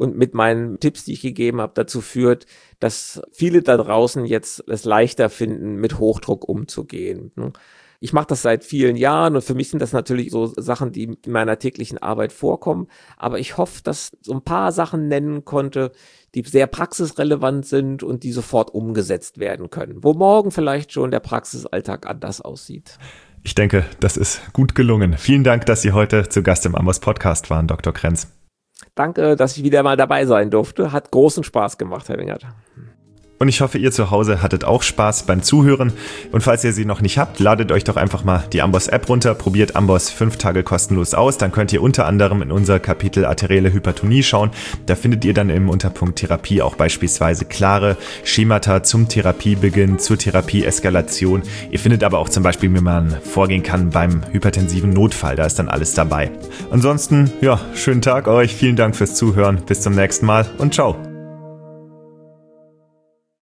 und mit meinen Tipps, die ich gegeben habe, dazu führt, dass viele da draußen jetzt es leichter finden, mit Hochdruck umzugehen. Ich mache das seit vielen Jahren und für mich sind das natürlich so Sachen, die in meiner täglichen Arbeit vorkommen. Aber ich hoffe, dass ich so ein paar Sachen nennen konnte, die sehr praxisrelevant sind und die sofort umgesetzt werden können, wo morgen vielleicht schon der Praxisalltag anders aussieht. Ich denke, das ist gut gelungen. Vielen Dank, dass Sie heute zu Gast im Amboss Podcast waren, Doktor Krenz. Danke, dass ich wieder mal dabei sein durfte. Hat großen Spaß gemacht, Herr Wingert. Und ich hoffe, ihr zu Hause hattet auch Spaß beim Zuhören. Und falls ihr sie noch nicht habt, ladet euch doch einfach mal die Amboss-App runter, probiert Amboss fünf Tage kostenlos aus. Dann könnt ihr unter anderem in unser Kapitel Arterielle Hypertonie schauen. Da findet ihr dann im Unterpunkt Therapie auch beispielsweise klare Schemata zum Therapiebeginn, zur Therapieeskalation. Ihr findet aber auch zum Beispiel, wie man vorgehen kann beim hypertensiven Notfall. Da ist dann alles dabei. Ansonsten, ja, schönen Tag euch. Vielen Dank fürs Zuhören. Bis zum nächsten Mal und ciao.